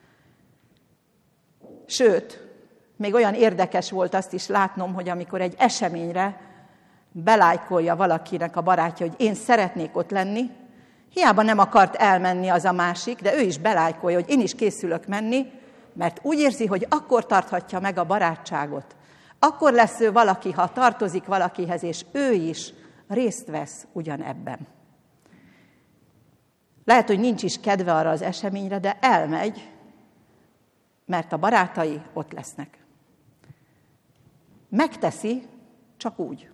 Speaker 1: Sőt, még olyan érdekes volt azt is látnom, hogy amikor egy eseményre belájkolja valakinek a barátja, hogy én szeretnék ott lenni, hiába nem akart elmenni az a másik, de ő is belájkolja, hogy én is készülök menni, mert úgy érzi, hogy akkor tarthatja meg a barátságot. Akkor lesz ő valaki, ha tartozik valakihez, és ő is részt vesz ugyanebben. Lehet, hogy nincs is kedve arra az eseményre, de elmegy, mert a barátai ott lesznek. Megteszi, csak úgy.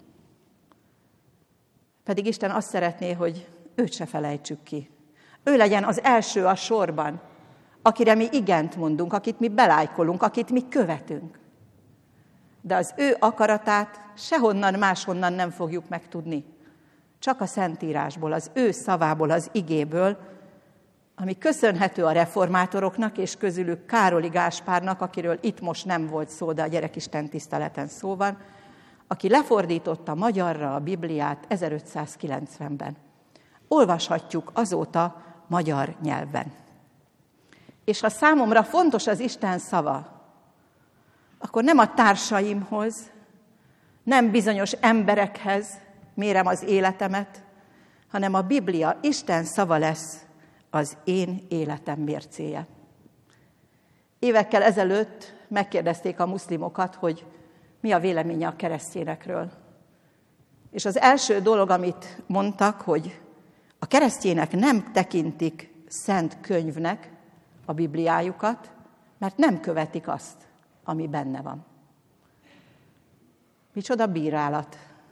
Speaker 1: Pedig Isten azt szeretné, hogy őt se felejtsük ki. Ő legyen az első a sorban, akire mi igent mondunk, akit mi belájkolunk, akit mi követünk. De az ő akaratát sehonnan máshonnan nem fogjuk megtudni. Csak a Szentírásból, az ő szavából, az igéből, ami köszönhető a reformátoroknak, és közülük Károli Gáspárnak, akiről itt most nem volt szó, de a gyerekisten tiszteleten szó van, aki lefordította magyarra a Bibliát ezerötszázkilencvenben. Olvashatjuk azóta magyar nyelven. És ha számomra fontos az Isten szava, akkor nem a társaimhoz, nem bizonyos emberekhez mérem az életemet, hanem a Biblia, Isten szava lesz az én életem mércéje. Évekkel ezelőtt megkérdezték a muszlimokat, hogy mi a véleménye a keresztényekről. És az első dolog, amit mondtak, hogy a keresztények nem tekintik szent könyvnek a Bibliájukat, mert nem követik azt, ami benne van. Micsoda bírálat.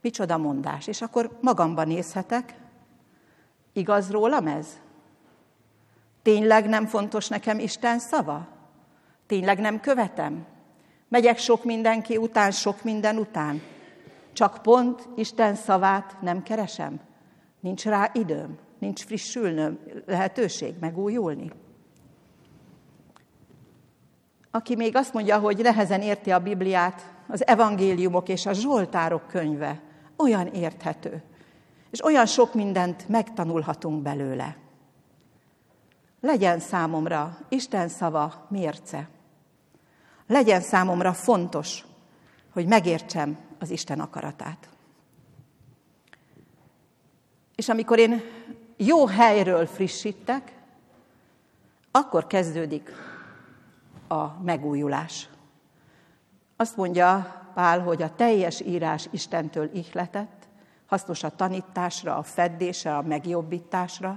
Speaker 1: Micsoda mondás. És akkor magamban nézhetek, igaz rólam ez? Tényleg nem fontos nekem Isten szava? Tényleg nem követem? Megyek sok mindenki után, sok minden után? Csak pont Isten szavát nem keresem? Nincs rá időm? Nincs frissülnöm lehetőség megújulni? Aki még azt mondja, hogy nehezen érti a Bibliát, az evangéliumok és a Zsoltárok könyve olyan érthető, és olyan sok mindent megtanulhatunk belőle. Legyen számomra Isten szava mérce. Legyen számomra fontos, hogy megértsem az Isten akaratát. És amikor én jó helyről frissítek, akkor kezdődik a megújulás. Azt mondja Pál, hogy a teljes írás Istentől ihletett, hasznos a tanításra, a feddésre, a megjobbításra,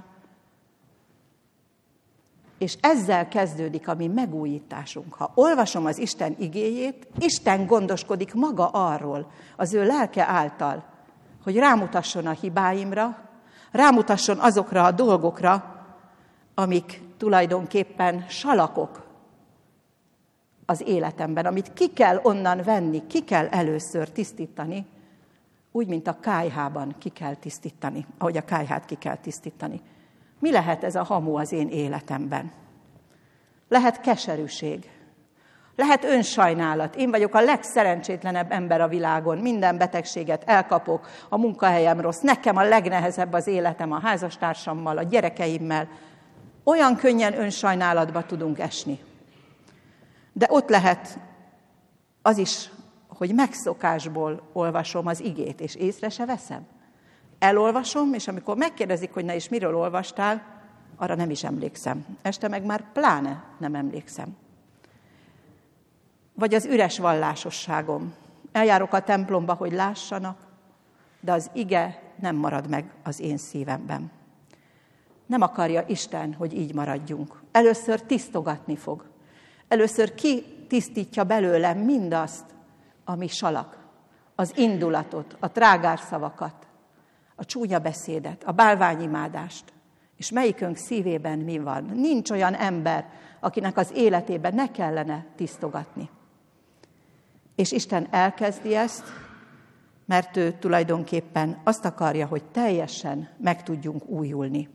Speaker 1: és ezzel kezdődik a mi megújításunk. Ha olvasom az Isten igéjét, Isten gondoskodik maga arról, az ő lelke által, hogy rámutasson a hibáimra, rámutasson azokra a dolgokra, amik tulajdonképpen salakok az életemben, amit ki kell onnan venni, ki kell először tisztítani, úgy, mint a kályhában ki kell tisztítani, ahogy a kályhát ki kell tisztítani. Mi lehet ez a hamu az én életemben? Lehet keserűség, lehet önsajnálat. Én vagyok a legszerencsétlenebb ember a világon, minden betegséget elkapok, a munkahelyem rossz, nekem a legnehezebb az életem a házastársammal, a gyerekeimmel. Olyan könnyen önsajnálatba tudunk esni. De ott lehet az is, hogy megszokásból olvasom az igét, és észre se veszem. Elolvasom, és amikor megkérdezik, hogy na és miről olvastál, arra nem is emlékszem. Este meg már pláne nem emlékszem. Vagy az üres vallásosságom. Eljárok a templomba, hogy lássanak, de az ige nem marad meg az én szívemben. Nem akarja Isten, hogy így maradjunk. Először tisztogatni fog. Először kitisztítja belőlem mindazt, ami salak. Az indulatot, a trágárszavakat, a csúnya beszédet, a bálványimádást. És melyikünk szívében mi van? Nincs olyan ember, akinek az életében ne kellene tisztogatni. És Isten elkezdi ezt, mert ő tulajdonképpen azt akarja, hogy teljesen meg tudjunk újulni.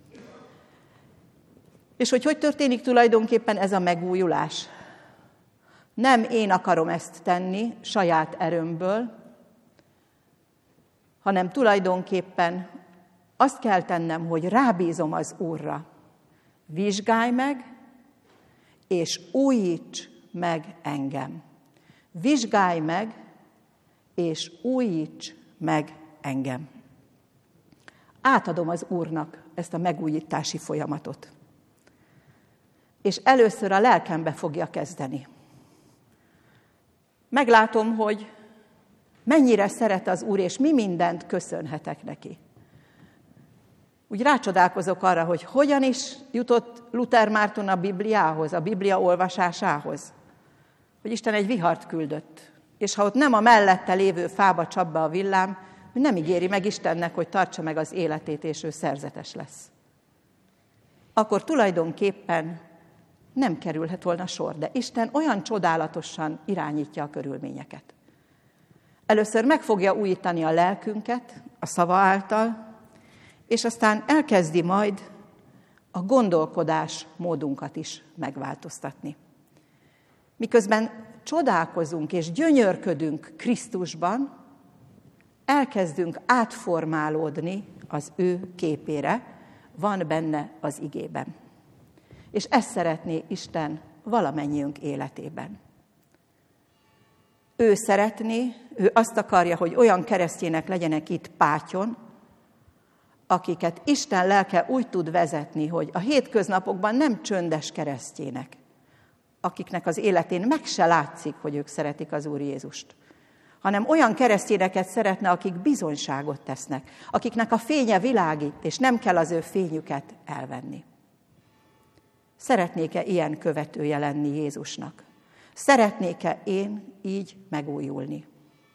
Speaker 1: És hogy hogy történik tulajdonképpen ez a megújulás? Nem én akarom ezt tenni saját erőmből, hanem tulajdonképpen azt kell tennem, hogy rábízom az Úrra. Vizsgálj meg, és újíts meg engem. Vizsgálj meg, és újíts meg engem. Átadom az Úrnak ezt a megújítási folyamatot. És először a lelkembe fogja kezdeni. Meglátom, hogy mennyire szeret az Úr, és mi mindent köszönhetek neki. Úgy rácsodálkozok arra, hogy hogyan is jutott Luther Márton a Bibliához, a Biblia olvasásához. Hogy Isten egy vihart küldött, és ha ott nem a mellette lévő fába csap be a villám, nem ígéri meg Istennek, hogy tartsa meg az életét, és ő szerzetes lesz. Akkor tulajdonképpen nem kerülhet volna sor, de Isten olyan csodálatosan irányítja a körülményeket. Először meg fogja újítani a lelkünket a szava által, és aztán elkezdi majd a gondolkodás módunkat is megváltoztatni. Miközben csodálkozunk és gyönyörködünk Krisztusban, elkezdünk átformálódni az ő képére, van benne az igében. És ezt szeretné Isten valamennyiünk életében. Ő szeretné, ő azt akarja, hogy olyan keresztjének legyenek itt Pátyon, akiket Isten lelke úgy tud vezetni, hogy a hétköznapokban nem csöndes keresztjének, akiknek az életén meg se látszik, hogy ők szeretik az Úr Jézust, hanem olyan keresztjéneket szeretne, akik bizonyságot tesznek, akiknek a fénye világít, és nem kell az ő fényüket elvenni. Szeretnék-e ilyen követője lenni Jézusnak? Szeretnék-e én így megújulni?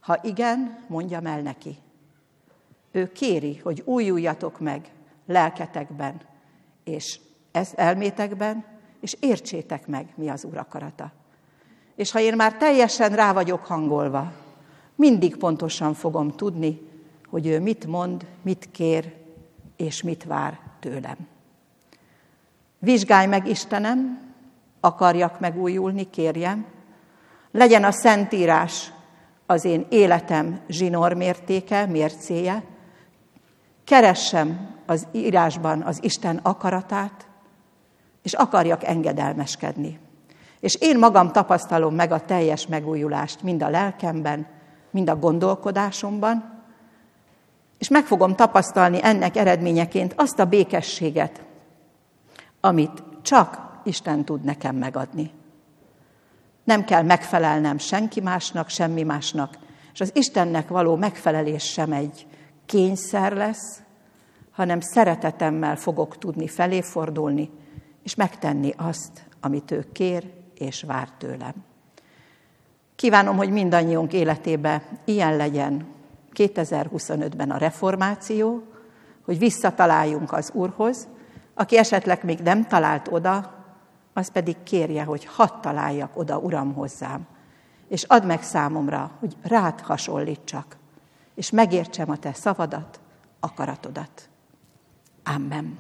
Speaker 1: Ha igen, mondjam el neki. Ő kéri, hogy újuljatok meg lelketekben, és elmétekben, és értsétek meg, mi az Úr akarata. És ha én már teljesen rá vagyok hangolva, mindig pontosan fogom tudni, hogy ő mit mond, mit kér, és mit vár tőlem. Vizsgálj meg, Istenem, akarjak megújulni, kérjem. Legyen a Szentírás az én életem zsinórmértéke, mércéje. Keressem az írásban az Isten akaratát, és akarjak engedelmeskedni. És én magam tapasztalom meg a teljes megújulást, mind a lelkemben, mind a gondolkodásomban, és meg fogom tapasztalni ennek eredményeként azt a békességet, amit csak Isten tud nekem megadni. Nem kell megfelelnem senki másnak, semmi másnak, és az Istennek való megfelelés sem egy kényszer lesz, hanem szeretetemmel fogok tudni felé fordulni, és megtenni azt, amit ő kér és vár tőlem. Kívánom, hogy mindannyiunk életébe ilyen legyen kétezer-huszonötben a reformáció, hogy visszataláljunk az Úrhoz, aki esetleg még nem talált oda, az pedig kérje, hogy hadd találjak oda, Uram, hozzám, és add meg számomra, hogy rád hasonlítsak, és megértsem a te szavadat, akaratodat. Amen.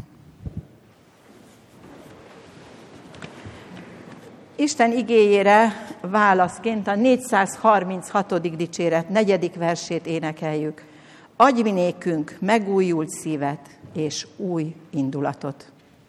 Speaker 1: Isten igéjére válaszként a négyszázharminchatodik dicséret negyedik versét énekeljük. Adj mi nékünk megújult szívet és új indulatot.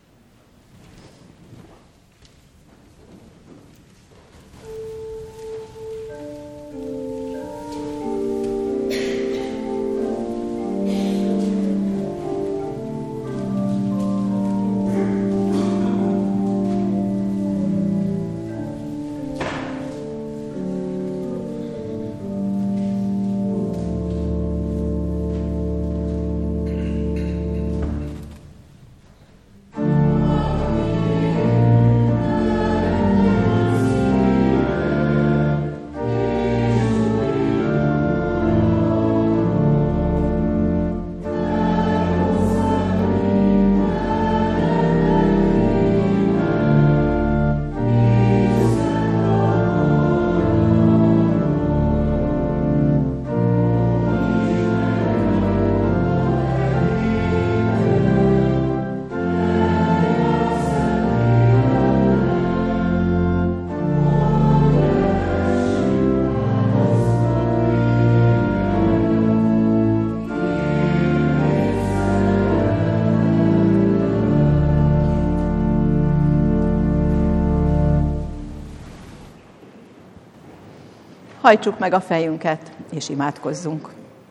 Speaker 1: Hajtsuk meg a fejünket, és imádkozzunk.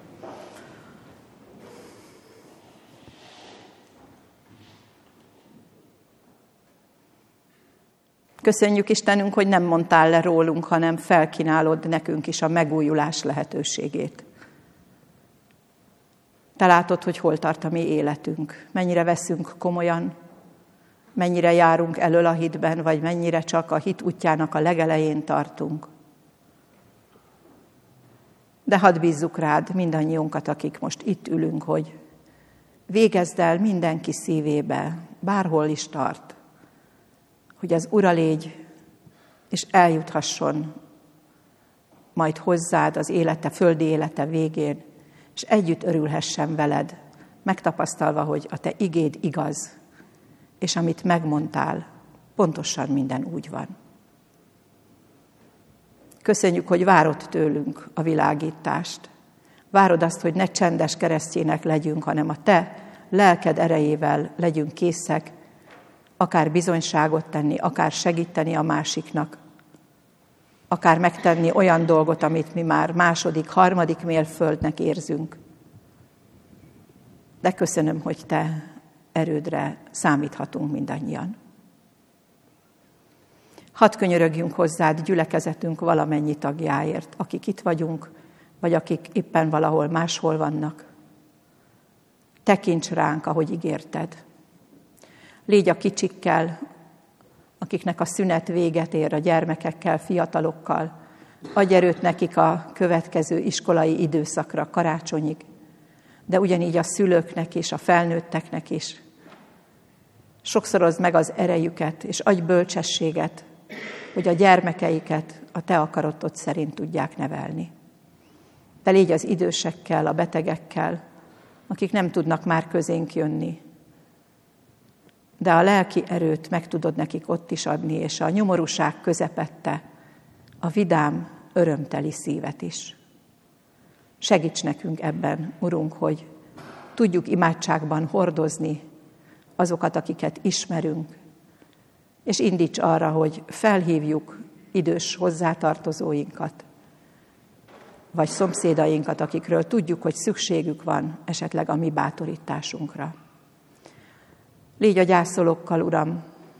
Speaker 1: Köszönjük, Istenünk, hogy nem mondtál le rólunk, hanem felkínálod nekünk is a megújulás lehetőségét. Te látod, hogy hol tart a mi életünk, mennyire veszünk komolyan, mennyire járunk elől a hitben, vagy mennyire csak a hit útjának a legelején tartunk. De hadd bízzuk rád mindannyiunkat, akik most itt ülünk, hogy végezd el mindenki szívébe, bárhol is tart, hogy az Ura légy, és eljuthasson majd hozzád az élete, földi élete végén, és együtt örülhessen veled, megtapasztalva, hogy a te igéd igaz, és amit megmondtál, pontosan minden úgy van. Köszönjük, hogy várod tőlünk a világítást. Várod azt, hogy ne csendes keresztjének legyünk, hanem a te lelked erejével legyünk készek, akár bizonyságot tenni, akár segíteni a másiknak, akár megtenni olyan dolgot, amit mi már második, harmadik mérföldnek érzünk. De köszönöm, hogy te erődre számíthatunk mindannyian. Hadd könyörögjünk hozzád gyülekezetünk valamennyi tagjáért, akik itt vagyunk, vagy akik éppen valahol máshol vannak. Tekints ránk, ahogy ígérted. Légy a kicsikkel, akiknek a szünet véget ér, a gyermekekkel, fiatalokkal, Adj erőt nekik a következő iskolai időszakra, karácsonyig, de ugyanígy a szülőknek és a felnőtteknek is. Sokszorozd meg az erejüket, és adj bölcsességet, hogy a gyermekeiket a te akaratod szerint tudják nevelni. De légy az idősekkel, a betegekkel, akik nem tudnak már közénk jönni. De a lelki erőt meg tudod nekik ott is adni, és a nyomorúság közepette a vidám, örömteli szívet is. Segíts nekünk ebben, Urunk, hogy tudjuk imádságban hordozni azokat, akiket ismerünk, és indíts arra, hogy felhívjuk idős hozzátartozóinkat, vagy szomszédainkat, akikről tudjuk, hogy szükségük van esetleg a mi bátorításunkra. Légy a gyászolókkal, Uram,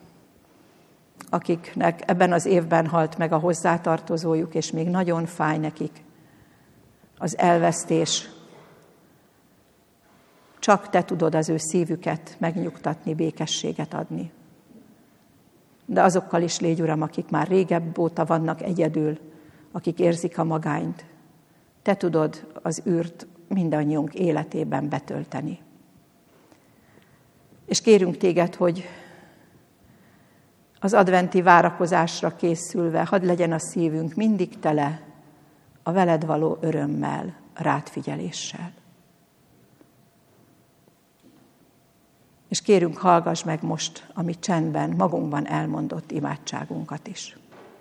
Speaker 1: akiknek ebben az évben halt meg a hozzátartozójuk, és még nagyon fáj nekik az elvesztés. Csak te tudod az ő szívüket megnyugtatni, békességet adni. De azokkal is légy, Uram, akik már régebb óta vannak egyedül, akik érzik a magányt. Te tudod az űrt mindannyiunk életében betölteni. És kérünk téged, hogy az adventi várakozásra készülve, hadd legyen a szívünk mindig tele a veled való örömmel, rád figyeléssel. És kérünk, hallgass meg most a mi csendben, magunkban elmondott imádságunkat is.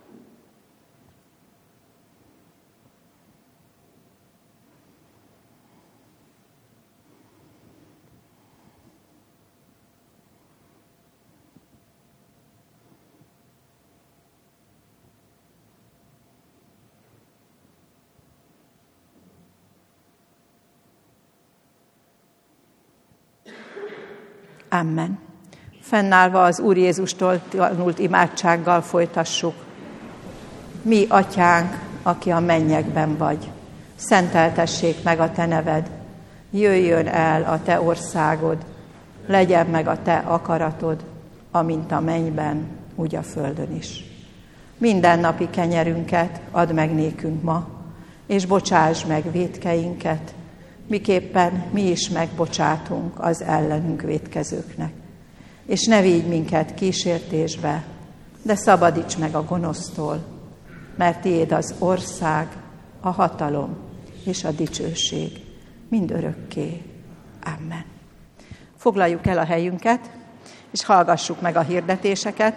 Speaker 1: Amen. Fennállva az Úr Jézustól tanult imádsággal folytassuk. Mi, Atyánk, aki a mennyekben vagy, szenteltessék meg a te neved, jöjjön el a te országod, legyen meg a te akaratod, amint a mennyben, úgy a földön is. Mindennapi kenyerünket add meg nékünk ma, és bocsáss meg vétkeinket, miképpen mi is megbocsátunk az ellenünk vétkezőknek. És ne vigy minket kísértésbe, de szabadíts meg a gonosztól, mert tiéd az ország, a hatalom és a dicsőség mind örökké. Amen. Foglaljuk el a helyünket, és hallgassuk meg a hirdetéseket.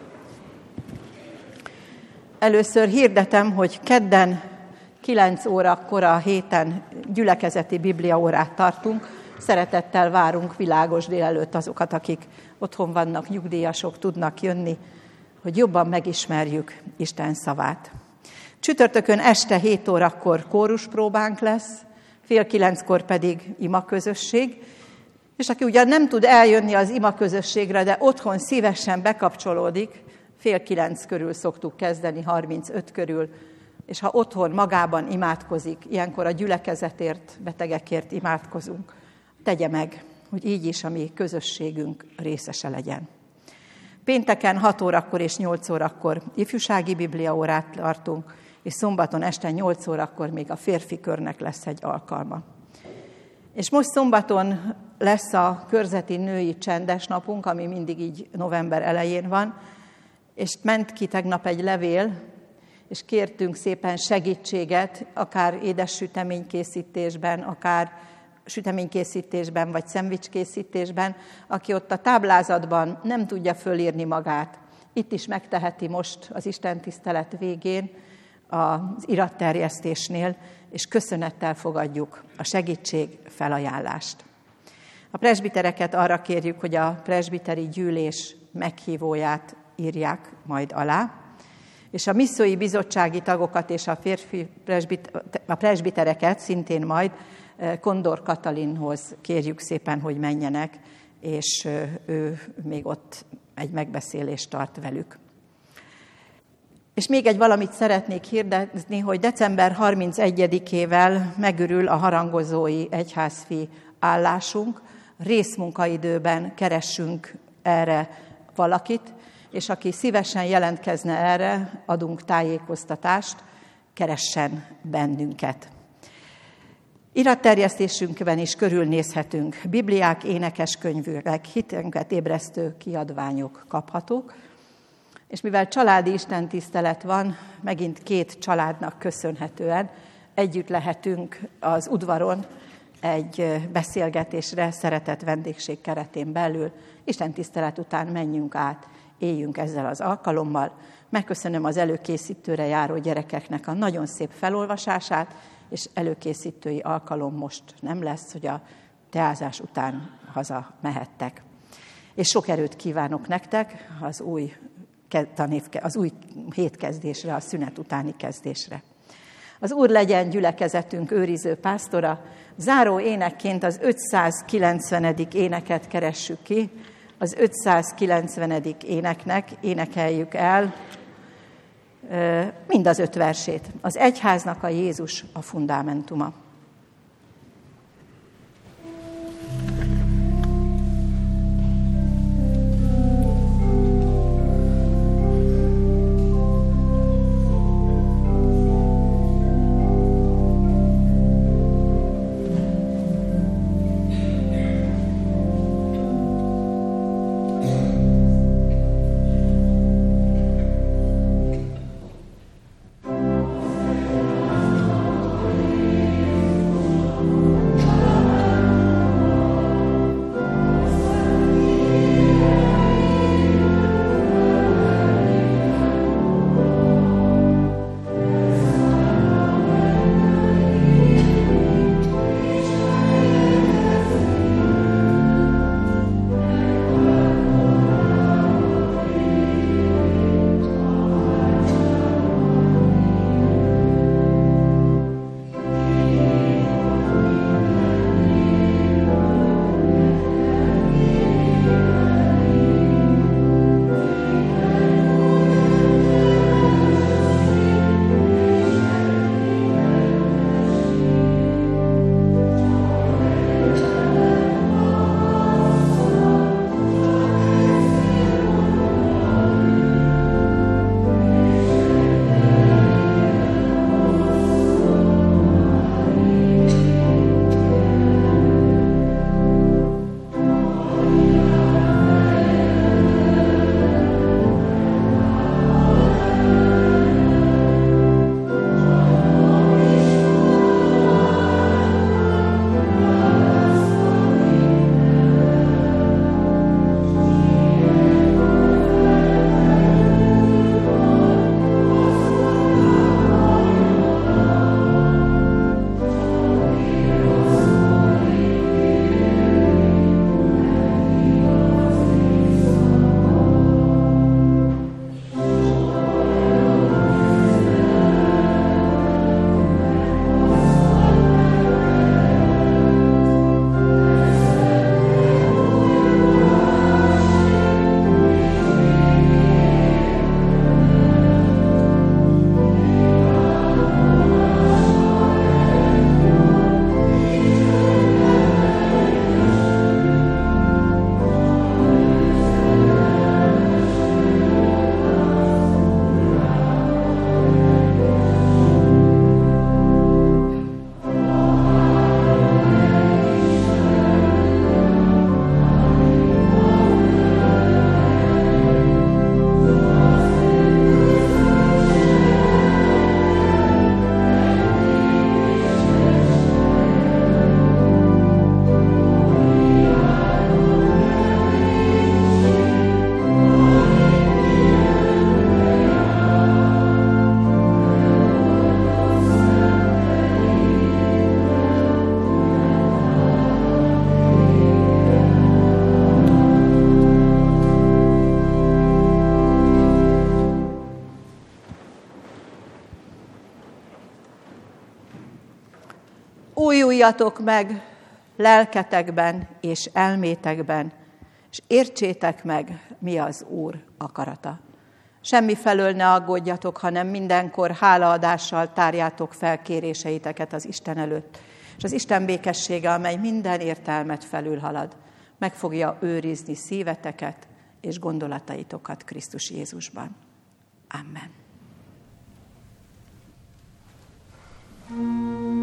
Speaker 1: Először hirdetem, hogy kedden kilenc órakor a héten gyülekezeti bibliaórát tartunk. Szeretettel várunk világos délelőtt azokat, akik otthon vannak, nyugdíjasok, tudnak jönni, hogy jobban megismerjük Isten szavát. Csütörtökön este hét órakor kóruspróbánk lesz, fél kilenckor pedig imaközösség, és aki ugyan nem tud eljönni az imaközösségre, de otthon szívesen bekapcsolódik, fél kilenc körül szoktuk kezdeni, harmincöt körül, és ha otthon magában imádkozik, ilyenkor a gyülekezetért, betegekért imádkozunk, tegye meg, hogy így is a mi közösségünk részese legyen. Pénteken hat órakor és nyolc órakor ifjúsági bibliaórát tartunk, és szombaton este nyolc órakor még a férfi körnek lesz egy alkalma. És most szombaton lesz a körzeti női csendes napunk, ami mindig így november elején van, és ment ki tegnap egy levél, és kértünk szépen segítséget, akár édes süteménykészítésben, akár süteménykészítésben, vagy szendvicskészítésben, aki ott a táblázatban nem tudja fölírni magát. Itt is megteheti most az istentisztelet végén, az iratterjesztésnél, és köszönettel fogadjuk a segítség felajánlást. A presbitereket arra kérjük, hogy a presbiteri gyűlés meghívóját írják majd alá, és a missziói bizottsági tagokat és a férfi presbiter, a presbitereket szintén majd Kondor Katalinhoz kérjük szépen, hogy menjenek, és ő még ott egy megbeszélést tart velük. És még egy valamit szeretnék hirdezni, hogy december harmincegyedikével megürül a harangozói egyházfi állásunk. Részmunkaidőben keressünk erre valakit, és aki szívesen jelentkezne erre, adunk tájékoztatást, keressen bennünket. Iratterjesztésünkben is körülnézhetünk. Bibliák, énekeskönyvek, hitünket ébresztő kiadványok kaphatók. És mivel családi istentisztelet van, megint két családnak köszönhetően együtt lehetünk az udvaron egy beszélgetésre, szeretett vendégség keretén belül. Istentisztelet után menjünk át, éljünk ezzel az alkalommal. Megköszönöm az előkészítőre járó gyerekeknek a nagyon szép felolvasását, és előkészítői alkalom most nem lesz, hogy a teázás után haza mehettek. És sok erőt kívánok nektek az új, tanév, az új hétkezdésre, a szünet utáni kezdésre. Az Úr legyen gyülekezetünk őriző pásztora. Záró énekként az ötszázkilencvenedik éneket keressük ki. Az ötszázkilencvenedik éneknek énekeljük el mind az öt versét. Az egyháznak a Jézus a fundamentuma. Újuljatok meg lelketekben és elmétekben, és értsétek meg, mi az Úr akarata. Semmi felől ne aggódjatok, hanem mindenkor hálaadással tárjátok fel kéréseiteket az Isten előtt. És az Isten békessége, amely minden értelmet felülhalad, meg fogja őrizni szíveteket és gondolataitokat Krisztus Jézusban. Amen.
Speaker 21: Thank you.